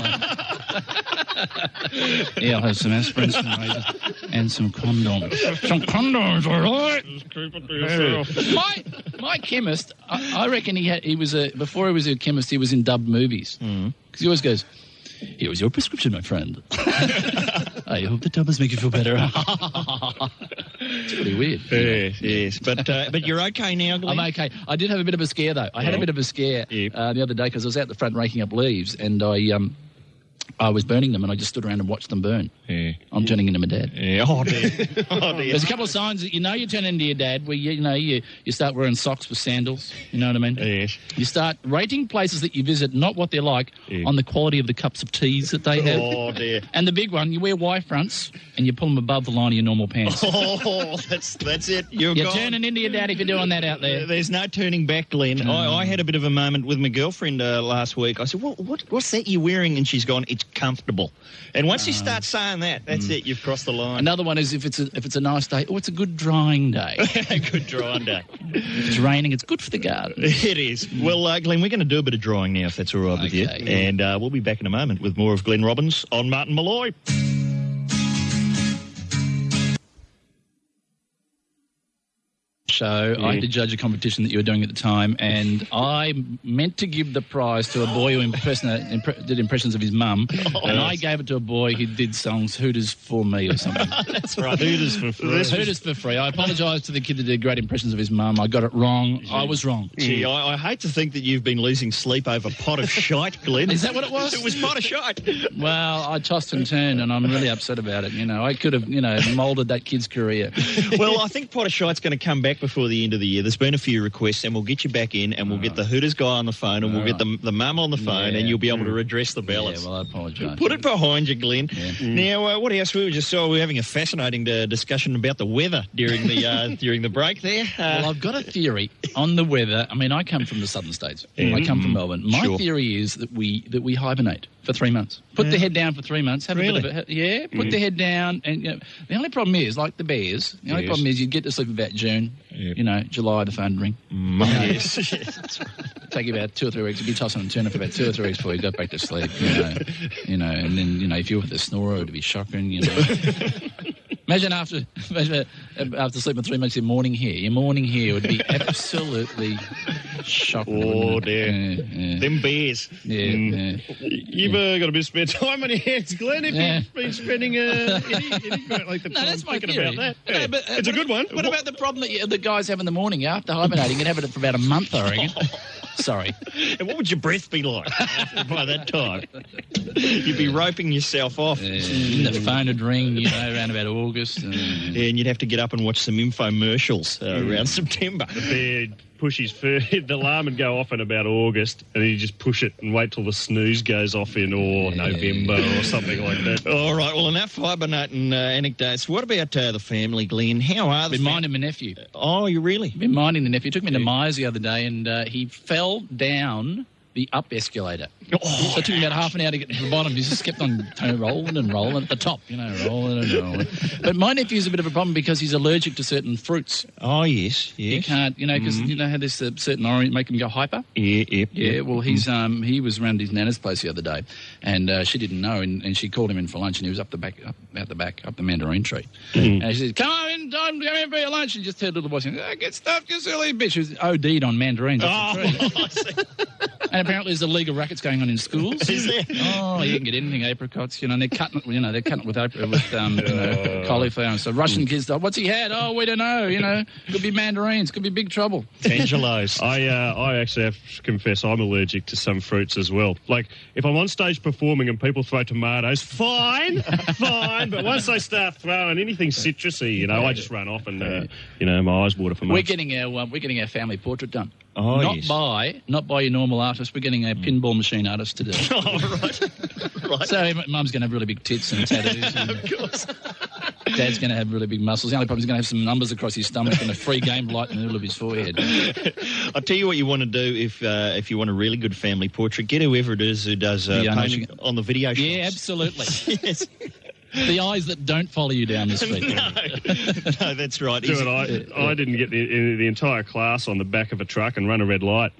Yeah, I'll have some aspirin, some razors, and some condoms. Some condoms, all right? Keep it to yourself. my my chemist, I, I reckon he had, he was a before he was a chemist, he was in dubbed movies because Mm. he always goes, "Here was your prescription, my friend. I hope the dubbers make you feel better." It's pretty weird. Yes, yes. But uh, but you're okay now, Glenn? I'm okay. I did have a bit of a scare though. I had Yeah. a bit of a scare Yeah. uh, the other day because I was out the front raking up leaves and I um I was burning them and I just stood around and watched them burn. Yeah. I'm turning into my dad. Yeah. Oh, dear. Oh, dear. There's a couple of signs that you know you're turning into your dad where you, you know you, you start wearing socks with sandals. You know what I mean? Yes. You start rating places that you visit, not what they're like, Yeah. on the quality of the cups of teas that they have. Oh, dear. And the big one, you wear Y fronts and you pull them above the line of your normal pants. Oh, that's that's it. You're, You're gone. turning into your dad if you're doing that out there. There's no turning back, Glenn. Mm. I, I had a bit of a moment with my girlfriend uh, last week. I said, what, what, what's that you're wearing? And she's gone, it's comfortable. And once you start saying that, that's Mm. it. You've crossed the line. Another one is if it's a, if it's a nice day, oh, it's a good drying day. Good drying day. If it's raining, it's good for the garden. It is. Well, uh, Glenn, we're going to do a bit of drawing now, if that's all right with you. Okay. And uh, we'll be back in a moment with more of Glenn Robbins on Martin Malloy. Show. Yeah. I had to judge a competition that you were doing at the time, and I meant to give the prize to a boy who impersonate, impre- did impressions of his mum, and I gave it to a boy who did songs Hooters for me or something. That's right. Hooters for free. Hooters for free. I apologise to the kid that did great impressions of his mum. I got it wrong. I was wrong. Gee, I, I hate to think that you've been losing sleep over pot of shite, Glenn. Is that what it was? It was pot of shite. Well, I tossed and turned, and I'm really upset about it. You know, I could have, you know, moulded that kid's career. Well, I think pot of shite's going to come back before the end of the year. There's been a few requests, and we'll get you back in, and we'll get the Hooters guy on the phone, and we'll get the, the mum on the phone, Yeah. and you'll be able to redress the balance. Yeah, well, I apologise. Put it behind you, Glenn. Now, uh, what else? We were just oh, we were having a fascinating uh, discussion about the weather during the uh, during the break there. Uh, Well, I've got a theory on the weather. I mean, I come from the southern states. I come from Melbourne. My Sure. theory is that we that we hibernate for three months. Put Yeah. the head down for three months. Have Really? a bit of a, yeah. Put Mm. the head down, and you know, the only problem is, like the bears, the only Yes. problem is you get to sleep about June. Yep. You know, July the phone would ring. Mm, yes. Yes. Take you about two or three weeks. You'd be tossing and turning for about two or three weeks before you got back to sleep. You know, you know, and then you know if you were with a snorer, it would be shocking. You know. Imagine after imagine after sleeping three months, your morning hair, your morning hair would be absolutely shocking. Oh, wouldn't it? dear. Yeah, yeah. Them bears. Yeah, Mm. yeah. You've uh, got a bit of spare time on your hands, Glenn, if Yeah. you've been spending uh, any, any, like the No, time that's my thinking theory. about that. No, Yeah. but, uh, it's a what- good one. What about the problem that you, the guys have in the morning after hibernating and have it for about a month, I reckon? Sorry. And what would your breath be like by that time? You'd be roping yourself off. Uh, the phone would ring, you know, around about August. And, Yeah, and you'd have to get up and watch some infomercials uh, around September. The bear push his fur, the alarm would go off in about August, and then you just push it and wait till the snooze goes off in or November or something like that. All right, well, enough hibernating uh, anecdotes. What about uh, the family, Glenn? How are the been fam- minding my nephew. Oh, you really? Been minding the nephew. Took me to Myers the other day, and uh, he fell down the up escalator. Oh, so it took me about half an hour to get to the bottom. He just kept on rolling and rolling at the top, you know, rolling and rolling. But my nephew's a bit of a problem because he's allergic to certain fruits. Oh, yes, yes. You can't, you know, because Mhm. you know how this uh, certain orange make him go hyper. Yeah, yep, Yeah, yep. well, he's um he was around his nana's place the other day, and uh, she didn't know, and, and she called him in for lunch, and he was up the back, up out the back, up the mandarin tree, Mhm. and she said, "Come on in, time, come in for your lunch." And just heard little voice saying, oh, "Get stuffed, you silly bitch." She was O D'd on mandarins. Off the tree. I see. And apparently there's a league of rackets going on in schools. Is there? Oh, you can get anything, apricots, you know, and they're cutting it, you know, they're cutting it with, apricot, with um, you know, cauliflower. So Russian kids, go, what's he had? Oh, we don't know, you know, could be mandarins, could be big trouble. Angelos. I uh, I actually have to confess I'm allergic to some fruits as well. Like, if I'm on stage performing and people throw tomatoes, fine, fine. But once they start throwing anything citrusy, you know, I just run off and, uh, you know, my eyes water for We're months. getting our uh, we're getting our family portrait done. Oh, not yes. by not by your normal artist. We're getting a pinball machine artist to do it. Oh, right. right. So Mum's going to have really big tits and tattoos. And, Of course. Dad's going to have really big muscles. The only problem is he's going to have some numbers across his stomach and a free game light in the middle of his forehead. I'll tell you what you want to do if uh, if you want a really good family portrait. Get whoever it is who does uh, Yeah, I know painting on the video shots. Yeah, absolutely. Yes. The eyes that don't follow you down the street. no, no, that's right. Do it. I, I didn't get the, the entire class on the back of a truck and run a red light.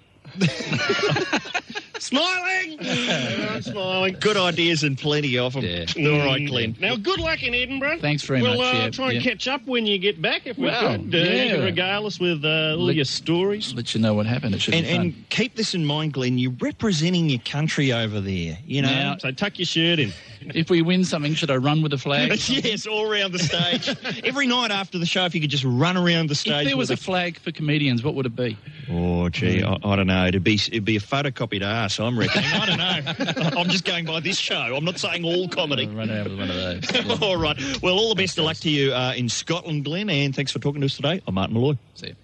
Smiling! Everyone's smiling. Good ideas and plenty of them. Yeah. All right, Glenn. Now, good luck in Edinburgh. Thanks very we'll, much. We'll uh, yeah, try and yeah. catch up when you get back if we Well, could. Uh, yeah. You can regale us with uh, all Let- your stories. Let you know what happened. It should And, be fun. and keep this in mind, Glenn. You're representing your country over there. You know. Now- So tuck your shirt in. If we win something, should I run with the flag? yes, all around the stage. Every night after the show, if you could just run around the stage. If there was a with flag for comedians, what would it be? Oh, gee, I, I don't know. It'd be it'd be a photocopied arse, I'm reckoning. I don't know. I'm just going by this show. I'm not saying all comedy. I'll run out with one of those. all right. Well, all the best of luck to you uh, in Scotland, Glenn, and thanks for talking to us today. I'm Martin Malloy. See you.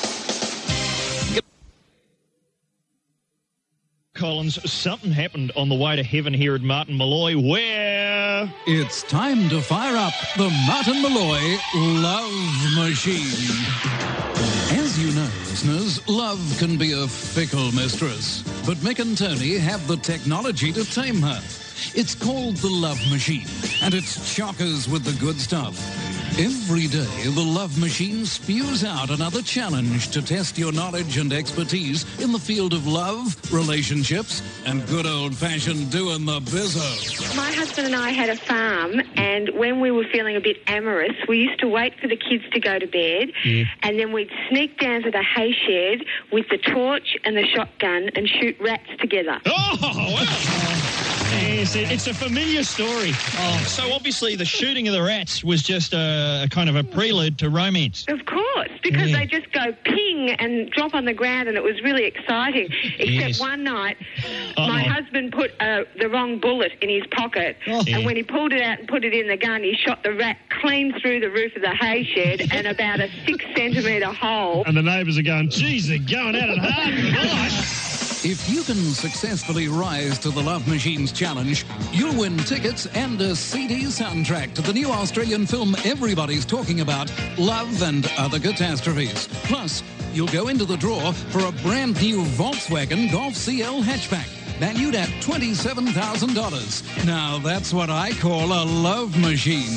Collins, something happened on the way to heaven here at Martin Malloy where... It's time to fire up the Martin Malloy Love Machine. As you know, listeners, love can be a fickle mistress, but Mick and Tony have the technology to tame her. It's called the Love Machine, and it's chockers with the good stuff. Every day, the Love Machine spews out another challenge to test your knowledge and expertise in the field of love, relationships, and good old-fashioned doing the bizzo. My husband and I had a farm, and when we were feeling a bit amorous, we used to wait for the kids to go to bed, Yeah. and then we'd sneak down to the hay shed with the torch and the shotgun and shoot rats together. Oh, wow. Yes, it- it's a familiar story. Oh, so obviously the shooting of the rats was just a, a kind of a prelude to romance. Of course, because Yeah. they just go ping and drop on the ground, and it was really exciting. Except Yes. one night, Uh-oh. my husband put uh, the wrong bullet in his pocket, Oh. Yeah. and when he pulled it out and put it in the gun, he shot the rat clean through the roof of the hay shed and about a six centimetre hole. And the neighbours are going, geez, they're going at it hard tonight. If you can successfully rise to the Love Machine's challenge, you'll win tickets and a C D soundtrack to the new Australian film everybody's talking about, Love and Other Catastrophes. Plus, you'll go into the draw for a brand new Volkswagen Golf C L hatchback, valued at twenty-seven thousand dollars. Now, that's what I call a love machine.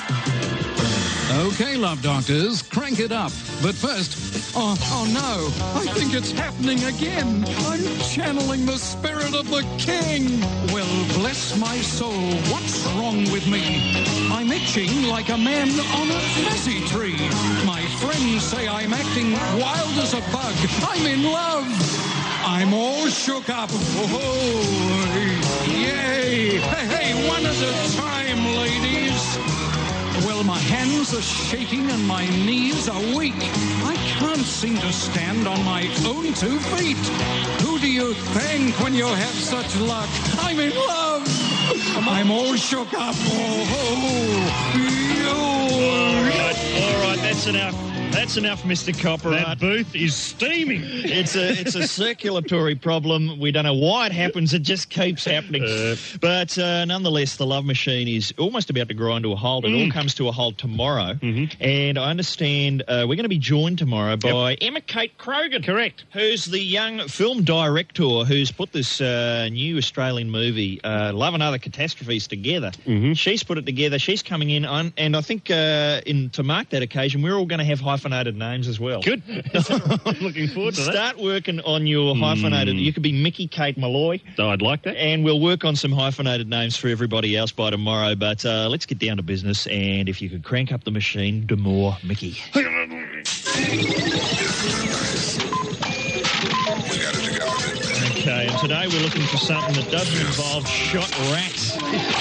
Okay, love doctors, crank it up. But first, oh, oh no, I think it's happening again. I'm channeling the spirit of the king. Well, bless my soul, what's wrong with me? I'm itching like a man on a fuzzy tree. My friends say I'm acting wild as a bug. I'm in love. I'm all shook up. Oh, yay. Hey, hey, one at a time, ladies. Well, my hands are shaking and my knees are weak. I can't seem to stand on my own two feet. Who do you thank when you have such luck? I'm in love. I'm all shook up. Oh, All you. right, all right, that's enough. That's enough, Mister Copper. That booth is steaming. It's a it's a circulatory problem. We don't know why it happens. It just keeps happening. Uh, but uh, nonetheless, the Love Machine is almost about to grind to a halt. It Mm. all comes to a halt tomorrow. Mm-hmm. And I understand uh, we're going to be joined tomorrow by Emma Kate Krogan. Correct. Who's the young film director who's put this uh, new Australian movie, uh, Love and Other Catastrophes, together. Mm-hmm. She's put it together. She's coming in, on, and I think uh, in to mark that occasion, we're all going to have hyphenated names as well. Good. I'm looking forward to that. Start working on your hyphenated. Mm. You could be Mickey Kate Malloy. Oh, I'd like that. And we'll work on some hyphenated names for everybody else by tomorrow. But uh, let's get down to business. And if you could crank up the machine, de more Mickey. Okay, and today we're looking for something that doesn't involve shot rats.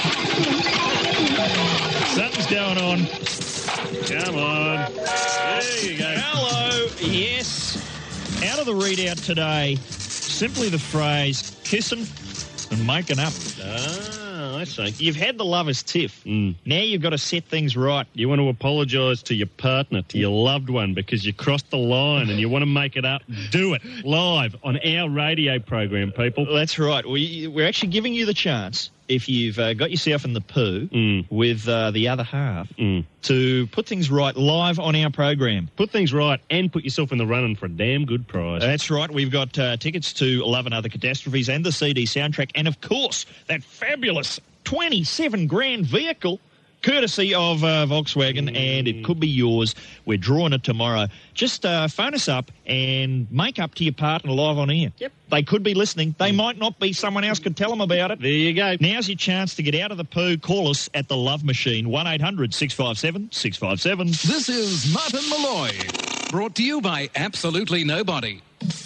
Something's going on. Come on. There you go. Hello. Yes. Out of the readout today, simply the phrase kissing and making up. Ah, I see. You've had the lover's tiff. Mm. Now you've got to set things right. You want to apologise to your partner, to your loved one, because you crossed the line and you want to make it up. Do it live on our radio program, people. That's right. We, we're actually giving you the chance if you've uh, got yourself in the poo Mm. with uh, the other half Mm. to put things right live on our program. Put things right and put yourself in the running for a damn good prize. That's right. We've got uh, tickets to Love and Other Catastrophes and the C D soundtrack, and of course that fabulous twenty-seven grand vehicle, courtesy of uh, Volkswagen, and it could be yours. We're drawing it tomorrow. Just uh, phone us up and make up to your partner live on air. Yep. They could be listening. They might not be. Someone else could tell them about it. There you go. Now's your chance to get out of the poo. Call us at the Love Machine, one eight hundred six five seven six five seven. This is Martin Malloy, brought to you by Absolutely Nobody.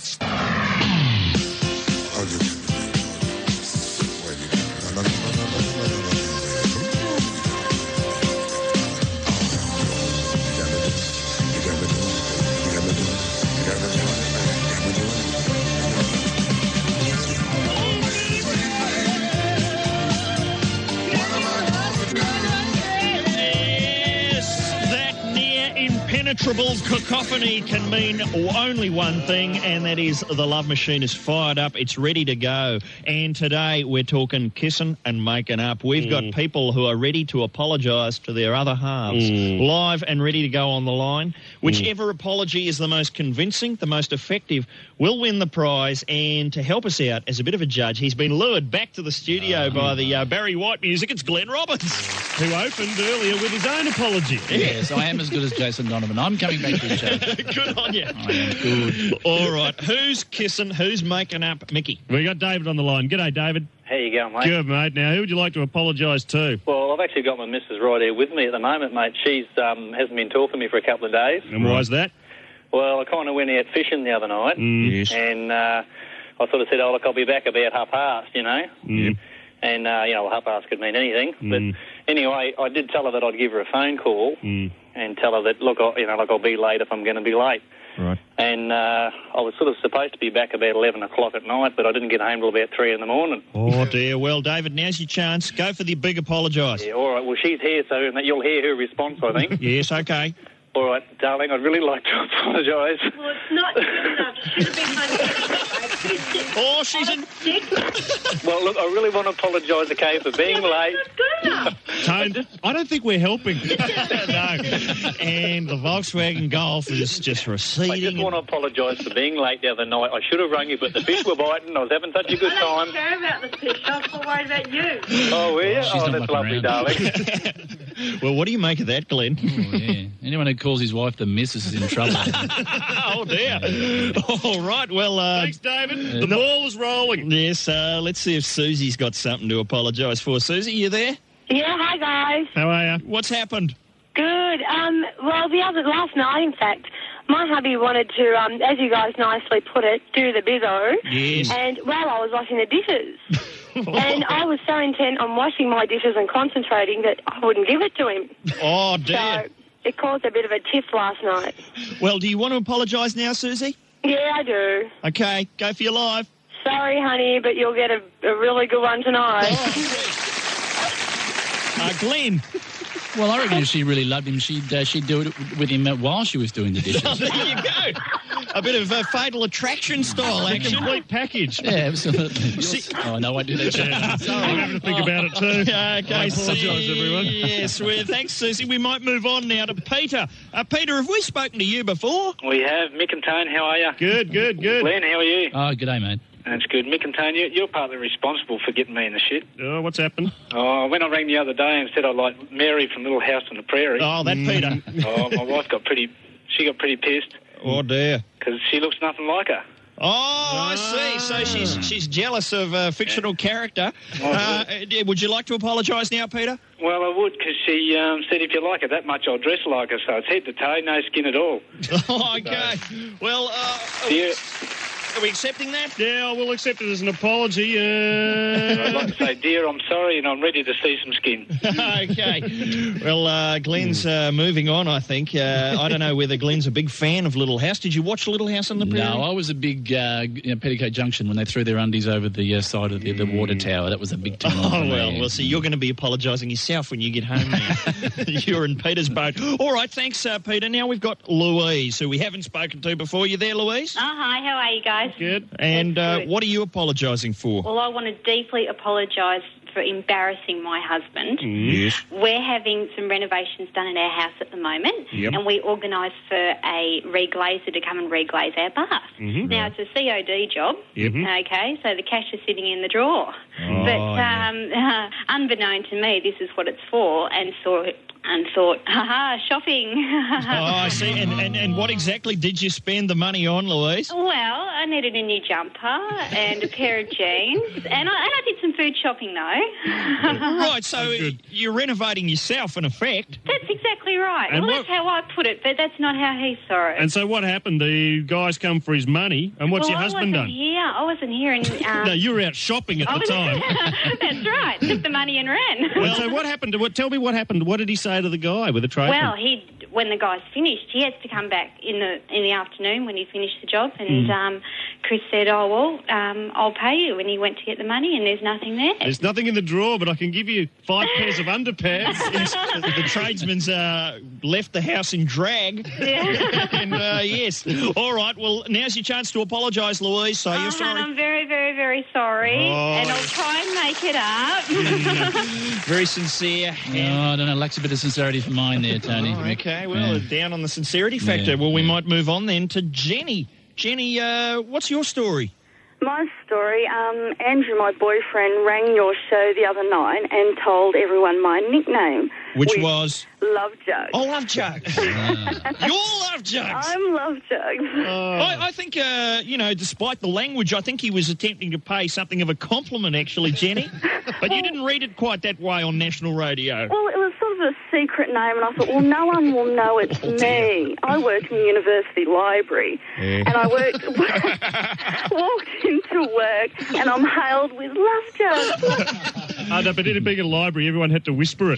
Impenetrable cacophony can mean only one thing, and that is the Love Machine is fired up. It's ready to go. And today we're talking kissing and making up. We've Mm. got people who are ready to apologise to their other halves, Mm. live and ready to go on the line. Whichever apology is the most convincing, the most effective, will win the prize. And to help us out as a bit of a judge, he's been lured back to the studio by the uh, Barry White music. It's Glenn Roberts, who opened earlier with his own apology. Yes, I am as good as Jason Donovan. I'm coming back to the show. Good on you. I am good. All right. Who's kissing? Who's making up? Mickey. We got David on the line. G'day, David. How you going, mate? Good, mate. Now, who would you like to apologise to? Well, I've actually got my missus right here with me at the moment, mate. She's um, hasn't been talking to me for a couple of days. And why is that? Well, I kind of went out fishing the other night, Mm. Yes. and uh, I sort of said, oh, look, I'll be back about half past, you know. Mm. And, uh, you know, half past could mean anything. Mm. But anyway, I did tell her that I'd give her a phone call Mm. and tell her that, look, I, you know, like I'll be late if I'm going to be late. Right. And uh, I was sort of supposed to be back about eleven o'clock at night, but I didn't get home till about three in the morning. Oh, dear. Well, David, now's your chance. Go for the big apologise. Yeah, all right. Well, she's here, so you'll hear her response, I think. Yes, okay. All right, darling, I'd really like to apologise. Well, it's not good enough. Should have been my Oh, she's in... Well, look, I really want to apologise, okay, for being late. Good enough. Tone, I don't think we're helping. No. And the Volkswagen Golf is just I receding. just want to apologise for being late the other night. I should have rung you, but the fish were biting. I was having such a good I time. don't care about the fish. I was more worried about you. Oh, were you? She's Oh, not that's mucking lovely, around. darling. Well, what do you make of that, Glenn? Oh, yeah. Anyone who calls his wife the missus is in trouble. Oh, dear. All right, well... Uh, Thanks, David. The ball is rolling. Yes, uh, let's see if Susie's got something to apologise for. Susie, you there? Yeah, hi guys. How are you? What's happened? Good. Um, well, the other last night, in fact, my hubby wanted to, um, as you guys nicely put it, do the bizzo. Yes. And while I was washing the dishes, and I was so intent on washing my dishes and concentrating that I wouldn't give it to him. Oh, dear. So it caused a bit of a tiff last night. Well, do you want to apologise now, Susie? Yeah, I do. Okay, go for your live. Sorry, honey, but you'll get a, a really good one tonight. Uh, Glenn. Well, I reckon if she really loved him, she'd uh, she'd do it with him uh, while she was doing the dishes. Oh, there you go. A bit of uh, Fatal Attraction style The action. complete package. Yeah, absolutely. See- Oh, no, I do that. Sorry, I'm having to think about it too. Okay, I apologise, everyone. Yes, well, thanks, Susie. We might move on now to Peter. Uh, Peter, have we spoken to you before? We have. Mick and Tone, how are you? Good, good, good. Glenn, how are you? Oh, g'day, mate. That's good. Mick and Tone, you, you're partly responsible for getting me in the shit. Oh, what's happened? Oh, when I rang the other day and said I like Mary from Little House on the Prairie. Oh, that Peter. Oh, my wife got pretty, she got pretty pissed Oh, dear. because she looks nothing like her. Oh, I see. So she's she's jealous of a fictional character. Uh, would you like to apologise now, Peter? Well, I would, because she um, said if you like her that much, I'll dress like her. So it's head to toe, no skin at all. Oh, okay. Well, uh, Do you, are we accepting that? Yeah, we'll accept it as an apology. I'd Uh... like to say, dear, I'm sorry, and I'm ready to see some skin. Okay. Well, uh, Glenn's uh, moving on, I think. Uh, I don't know whether Glenn's a big fan of Little House. Did you watch Little House on the Prairie? No, I was a big uh, you know, Petticoat Junction when they threw their undies over the uh, side of the, the water tower. That was a big turn on Oh, for me. well, well, see, you're going to be apologising yourself when you get home now. You're in Peter's boat. All right, thanks, uh, Peter. Now we've got Louise, who we haven't spoken to before. You there, Louise? Oh, hi, how are you guys? Good. And uh, good. what are you apologising for? Well, I want to deeply apologise for embarrassing my husband. Yes. We're having some renovations done in our house at the moment, Yep. and we organised for a reglazer to come and reglaze our bath. Mhm. Now, it's a C O D job, Yep. okay, so the cash is sitting in the drawer. Oh, but yeah. um, uh, unbeknown to me, this is what it's for, and saw it and thought, haha, shopping. Oh, I see. And, and, and what exactly did you spend the money on, Louise? Well, I needed a new jumper and a pair of jeans, and I, and I did some food shopping, though. Right, so you're renovating yourself, in effect. That's exactly right. And well, what- that's how I put it, but that's not how he saw it. And so what happened? The guys come for his money, and what's well, your husband I done? wasn't here. I wasn't here, and um, No, you were out shopping at I the was- time. That's right. Took the money and ran. Well, so what happened? To, what, tell me what happened. What did he say to the guy with the tradesman? Well, he when the guy's finished, he has to come back in the in the afternoon when he finished the job. And Mm. um, Chris said, "Oh well, um, I'll pay you." And he went to get the money, and there's nothing there. There's nothing in the drawer, but I can give you five pairs of underpants. Yes, the tradesman's uh, left the house in drag. Yeah. and, uh, yes. All right, well, now's your chance to apologise, Louise, so Oh, you're hon, sorry. I'm very, very, very sorry, Oh. and I'll try and make it up. Very sincere. No, I don't know. Lacks a bit of sincerity for mine there, Tony. Oh, okay, well, Yeah. down on the sincerity factor. Yeah, well, we might move on then to Jenny. Jenny, uh, what's your story? My story, um, Andrew, my boyfriend, rang your show the other night and told everyone my nickname. Which was? Love Jug. Oh, Love Jug. You're Love Jugs. I'm Love Jug. I, I think, uh, you know, despite the language, I think he was attempting to pay something of a compliment, actually, Jenny. But you didn't read it quite that way on national radio. Well, it was sort of a secret name, and I thought, well, no one will know it's Oh, me. I work in the university library, Yeah. and I worked, walked into work, and I'm hailed with Love Jug. Oh, no, but in a bigger library, everyone had to whisper it.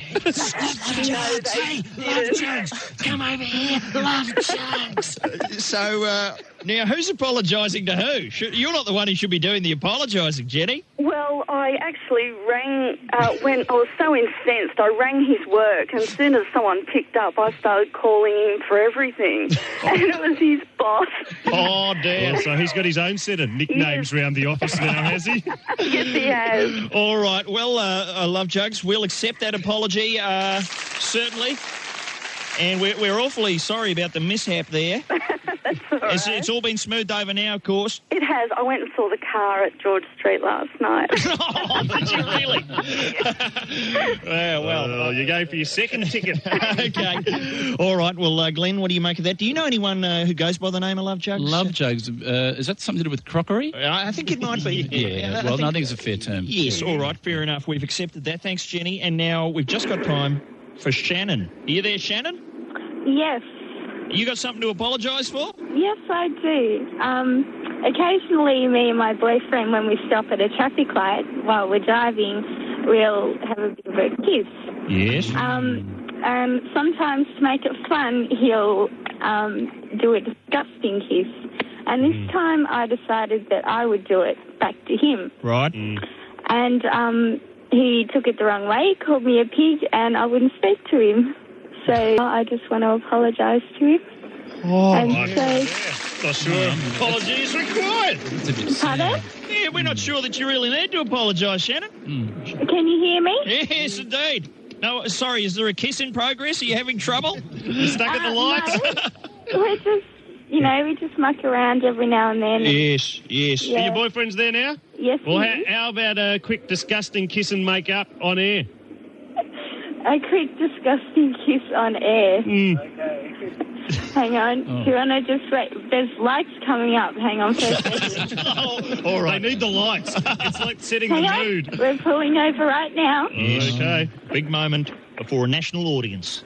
Hey, Love Jugs, come over here, Love Jugs. So, uh, now, who's apologising to who? Should, you're not the one who should be doing the apologising, Jenny. Well, I actually rang, uh, when I was so incensed, I rang his work, and as soon as someone picked up, I started calling him for everything, and it was his boss. Oh, dear. So he's got his own set of nicknames round the office now, has he? Yes, he has. All right. Well, uh, I Love Jugs, we'll accept that apology, uh, certainly. And we're, we're awfully sorry about the mishap there. That's all right. It's, it's all been smoothed over now, of course. It has. I went and saw the car at George Street last night. Oh, did you really? well, well. Oh, you're going for your second ticket. Okay. All right. Well, uh, Glenn, what do you make of that? Do you know anyone uh, who goes by the name of Love Jugs? Love Jugs. Uh, is that something to do with crockery? I think it might be. Yeah, well, no, I think it's a fair term. Yes, all right, fair enough. We've accepted that. Thanks, Jenny. And now we've just got time for Shannon. Are you there, Shannon? Yes. You got something to apologise for? Yes, I do. Um, occasionally, me and my boyfriend, when we stop at a traffic light while we're driving, we'll have a bit of a kiss. Yes. Um, and sometimes to make it fun, he'll um, do a disgusting kiss. And this time I decided that I would do it back to him. Right. And um, he took it the wrong way, called me a pig, and I wouldn't speak to him. So I just want to apologise to him. Oh, and okay. so, Not sure. Apology is required. Pardon? Yeah, we're not sure that you really need to apologise, Shannon. Can you hear me? Yes, indeed. No, sorry, is there a kiss in progress? Are you having trouble? You stuck at the Uh, lights? no, we're just, you know, we just muck around every now and then. Yes, yes. Yeah. Are your boyfriend's there now? Yes, Well, he how, is. how about a quick disgusting kiss and make up on air? A quick disgusting kiss on air. Mm. Hang on. Oh. Do you want to just wait? There's lights coming up. Hang on for a second. All right. They need the lights. It's like setting Hang the on. mood. We're pulling over right now. Yes. Okay. Big moment before a national audience.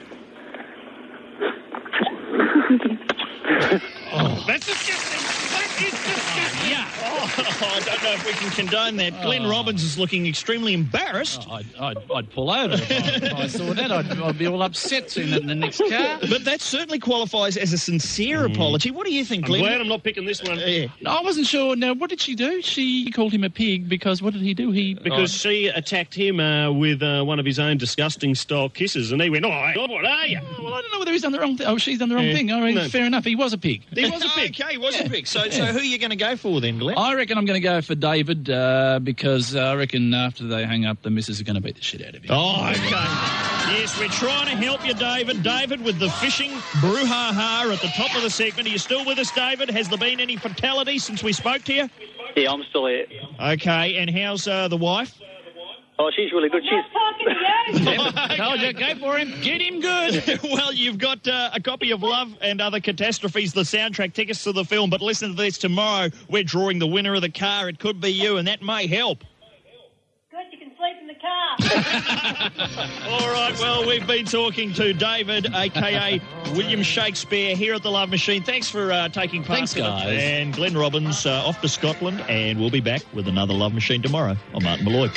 Oh, that's disgusting. That is disgusting. Yeah. Oh, I don't know if we can condone that. Glenn Oh. Robbins is looking extremely embarrassed. I'd, I'd, I'd pull over if I, if I saw that. I'd, I'd be all upset seeing that in the next car. But that certainly qualifies as a sincere apology. What do you think, I'm Glenn? glad I'm not picking this one. Yeah. No, I wasn't sure. Now, what did she do? She called him a pig because what did he do? He Because she attacked him uh, with uh, one of his own disgusting style kisses, and he went, "Oh, God, what are you?" Oh, well, I don't know whether he's done the wrong thing. Oh, she's done the wrong Yeah. thing. I mean, No. fair enough. He was a pig. He was a pig. Okay, he was Yeah. a pig. So, so who are you going to go for then, Glenn? I reckon reckon I'm going to go for David uh, because uh, I reckon after they hang up, the missus are going to beat the shit out of him. Oh, okay. Yes, we're trying to help you, David. David with the fishing brouhaha at the top of the segment. Are you still with us, David? Has there been any fatalities since we spoke to you? Yeah, I'm still here. Okay, and how's uh, the wife? Oh, she's really good. She's. Told you, go for him. Get him good. Well, you've got uh, a copy of Love and Other Catastrophes, the soundtrack, tickets to the film. But listen to this, tomorrow we're drawing the winner of the car. It could be you, and that may help. Good, you can sleep in the car. All right, well, we've been talking to David, a k a. William Shakespeare, here at the Love Machine. Thanks for uh, taking part. Thanks, guys. And Glenn Robbins uh, off to Scotland, and we'll be back with another Love Machine tomorrow. I'm Martin Malloy.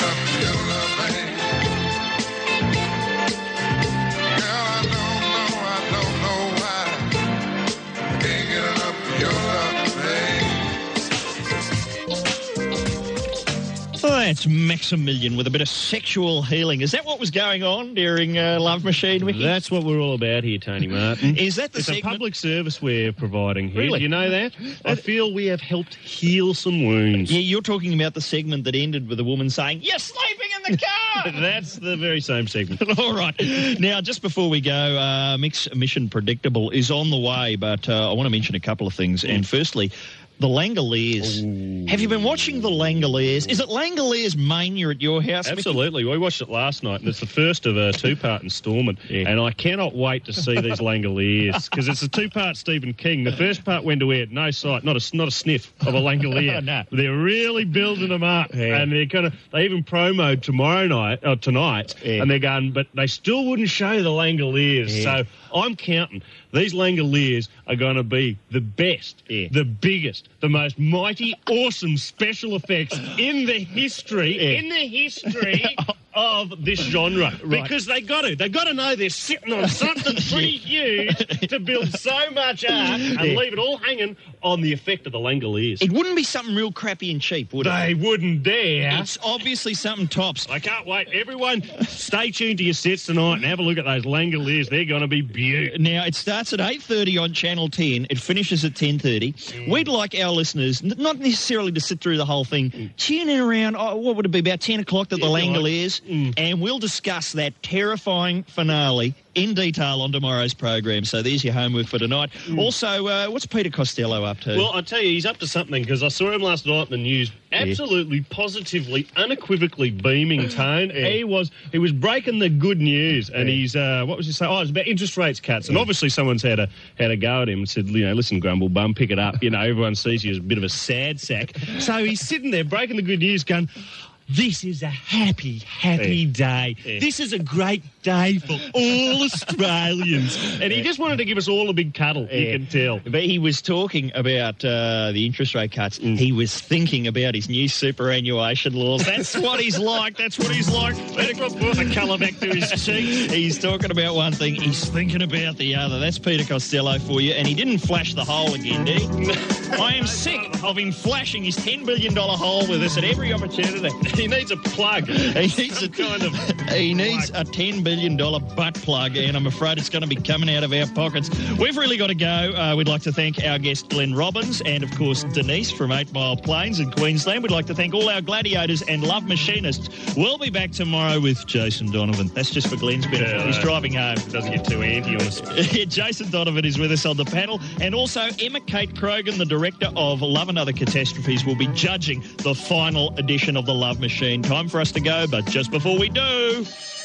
Oh, that's Maximilian with a bit of sexual healing. Is that what was going on during uh, Love Machine, Wiki? That's what we're all about here, Tony Martin. Is that the it's segment? a public service we're providing here. Really? Do you know that? I feel we have helped heal some wounds. Yeah, you're talking about the segment that ended with a woman saying, "You're sleeping in the car!" That's the very same segment. All right. Now, just before we go, uh, Mix Mission Predictable is on the way, but uh, I want to mention a couple of things. And firstly, the Langoliers. Ooh. Have you been watching the Langoliers? Is it Langoliers Mania at your house, Absolutely. Mickey? We watched it last night, and it's the first of a two-part instalment. Yeah. And I cannot wait to see these Langoliers, because it's a two-part Stephen King. The first part went to air, no sight, not a, not a sniff of a Langolier. No. They're really building them up. Yeah. And they're kind of, they even promoed tomorrow night, or tonight, Yeah. and they're going, but they still wouldn't show the Langoliers. Yeah. So I'm counting. These Langoliers are going to be the best, Yeah. the biggest, the most mighty, awesome special effects in the history, Yeah. in the history of this genre. Right. Because they got to. They've got to know they're sitting on something pretty huge to build so much art and Yeah. leave it all hanging on the effect of the Langoliers. It wouldn't be something real crappy and cheap, would it? They wouldn't dare. It's obviously something tops. I can't wait. Everyone, stay tuned to your sets tonight and have a look at those Langoliers. They're going to be beautiful. Now, it starts at eight thirty on Channel ten. It finishes at ten thirty. We'd like our listeners, n- not necessarily to sit through the whole thing, tune in around, oh, what would it be, about ten o'clock at the Yeah, Langoliers, Mm. and we'll discuss that terrifying finale in detail on tomorrow's program. So there's your homework for tonight. Also, uh, what's Peter Costello up to? Well, I tell you, he's up to something, because I saw him last night in the news, absolutely, positively, unequivocally beaming tone. He was he was breaking the good news, and Yeah. he's uh, what was he saying? Oh, it's about interest rates cuts, and obviously someone's had a had a go at him and said, you know, listen, Grumble Bum, pick it up. You know, everyone sees you as a bit of a sad sack. So he's sitting there breaking the good news, going, this is a happy, happy Yeah. day. Yeah. This is a great day for all Australians. And he just wanted to give us all a big cuddle, you Yeah. can tell. But he was talking about uh, the interest rate cuts. Mm. He was thinking about his new superannuation laws. That's what he's like. That's what he's like. That's what brought the colour back to his cheeks. He's talking about one thing. He's thinking about the other. That's Peter Costello for you. And he didn't flash the hole again, did he? I am sick of him flashing his ten billion dollars hole with us at every opportunity. He needs a plug. He needs Some a kind of He needs a ten billion dollars butt plug, and I'm afraid it's going to be coming out of our pockets. We've really got to go. Uh, we'd like to thank our guest, Glenn Robbins, and, of course, Denise from Eight Mile Plains in Queensland. We'd like to thank all our gladiators and love machinists. We'll be back tomorrow with Jason Donovan. That's just for Glenn's benefit. Yeah, He's no. driving home. Doesn't get too anti on us. Jason Donovan is with us on the panel, and also Emma Kate Krogan, the director of Love and Other Catastrophes, will be judging the final edition of the Love Machine. Time for us to go, but just before we do...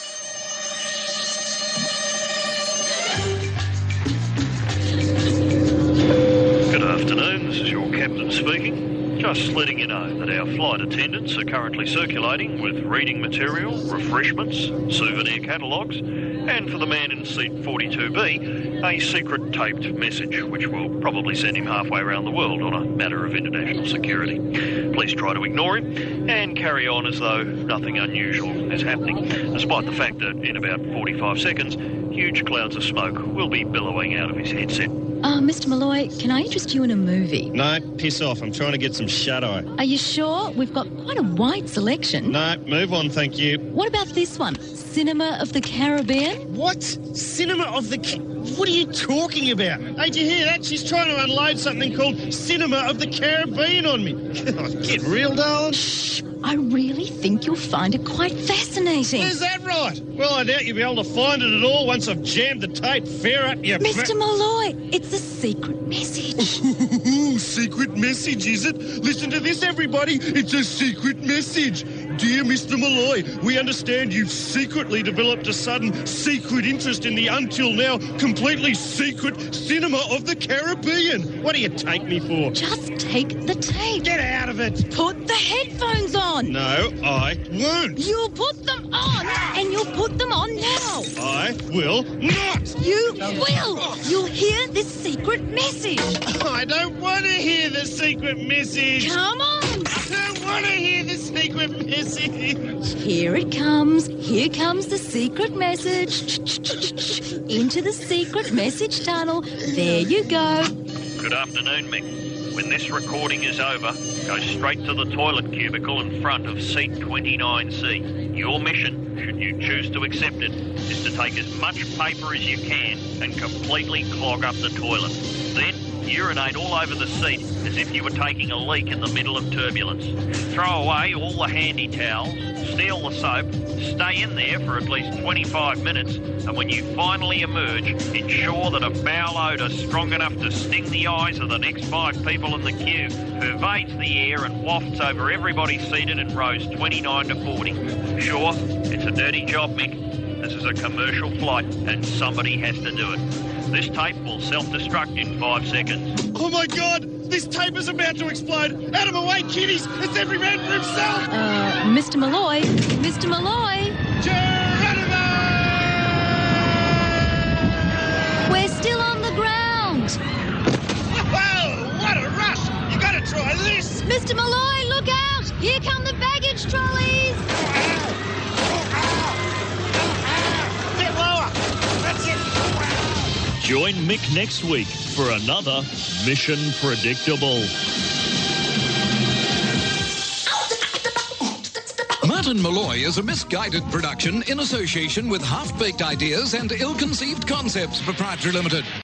Good afternoon, this is your captain speaking. Just letting you know that our flight attendants are currently circulating with reading material, refreshments, souvenir catalogues, and for the man in seat forty-two B, a secret taped message which will probably send him halfway around the world on a matter of international security. Please try to ignore him and carry on as though nothing unusual is happening, despite the fact that in about forty-five seconds, huge clouds of smoke will be billowing out of his headset. Uh, Mister Malloy, can I interest you in a movie? No, piss off. I'm trying to get some shut-eye. Are you sure? We've got quite a wide selection. No, move on, thank you. What about this one? Cinema of the Caribbean? What? Cinema of the... Ca- What are you talking about? Hey, did you hear that? She's trying to unload something called Cinema of the Caribbean on me. Get real, darling. Shh. I really think you'll find it quite fascinating. Is that right? Well, I doubt you'll be able to find it at all once I've jammed the tape fair up your... Mister Malloy, it's a secret message. Secret message, is it? Listen to this, everybody. It's a secret message. Dear Mister Malloy, we understand you've secretly developed a sudden secret interest in the until now completely secret Cinema of the Caribbean. What do you take me for? Just take the tape. Get out of it. Put the headphones on. No, I won't. You'll put them on, and you'll put them on now. I will not. You will. You'll hear this secret message. I don't want to hear the secret message. Come on. I don't want to hear the secret message. Here it comes. Here comes the secret message. Into the secret message tunnel. There you go. Good afternoon, Mick. When this recording is over, go straight to the toilet cubicle in front of seat twenty-nine C. Your mission, should you choose to accept it, is to take as much paper as you can and completely clog up the toilet. Then urinate all over the seat as if you were taking a leak in the middle of turbulence. Throw away all the handy towels, steal the soap, stay in there for at least twenty-five minutes, and when you finally emerge, ensure that a foul odour strong enough to sting the eyes of the next five people in the queue pervades the air and wafts over everybody seated in rows twenty-nine to forty. Sure, it's a dirty job, Mick. This is a commercial flight, and somebody has to do it. This tape will self-destruct in five seconds. Oh, my God! This tape is about to explode! Out of my way, kiddies! It's every man for himself! Uh, Mister Malloy? Mister Malloy? Geronimo! We're still on the ground. Whoa! What a rush! You gotta try this! Mister Malloy, look out! Here come the baggage trolleys! Get lower! That's it! Join Mick next week for another Mission Predictable. Martin Malloy is a misguided production in association with Half-Baked Ideas and Ill-Conceived Concepts Proprietary Limited.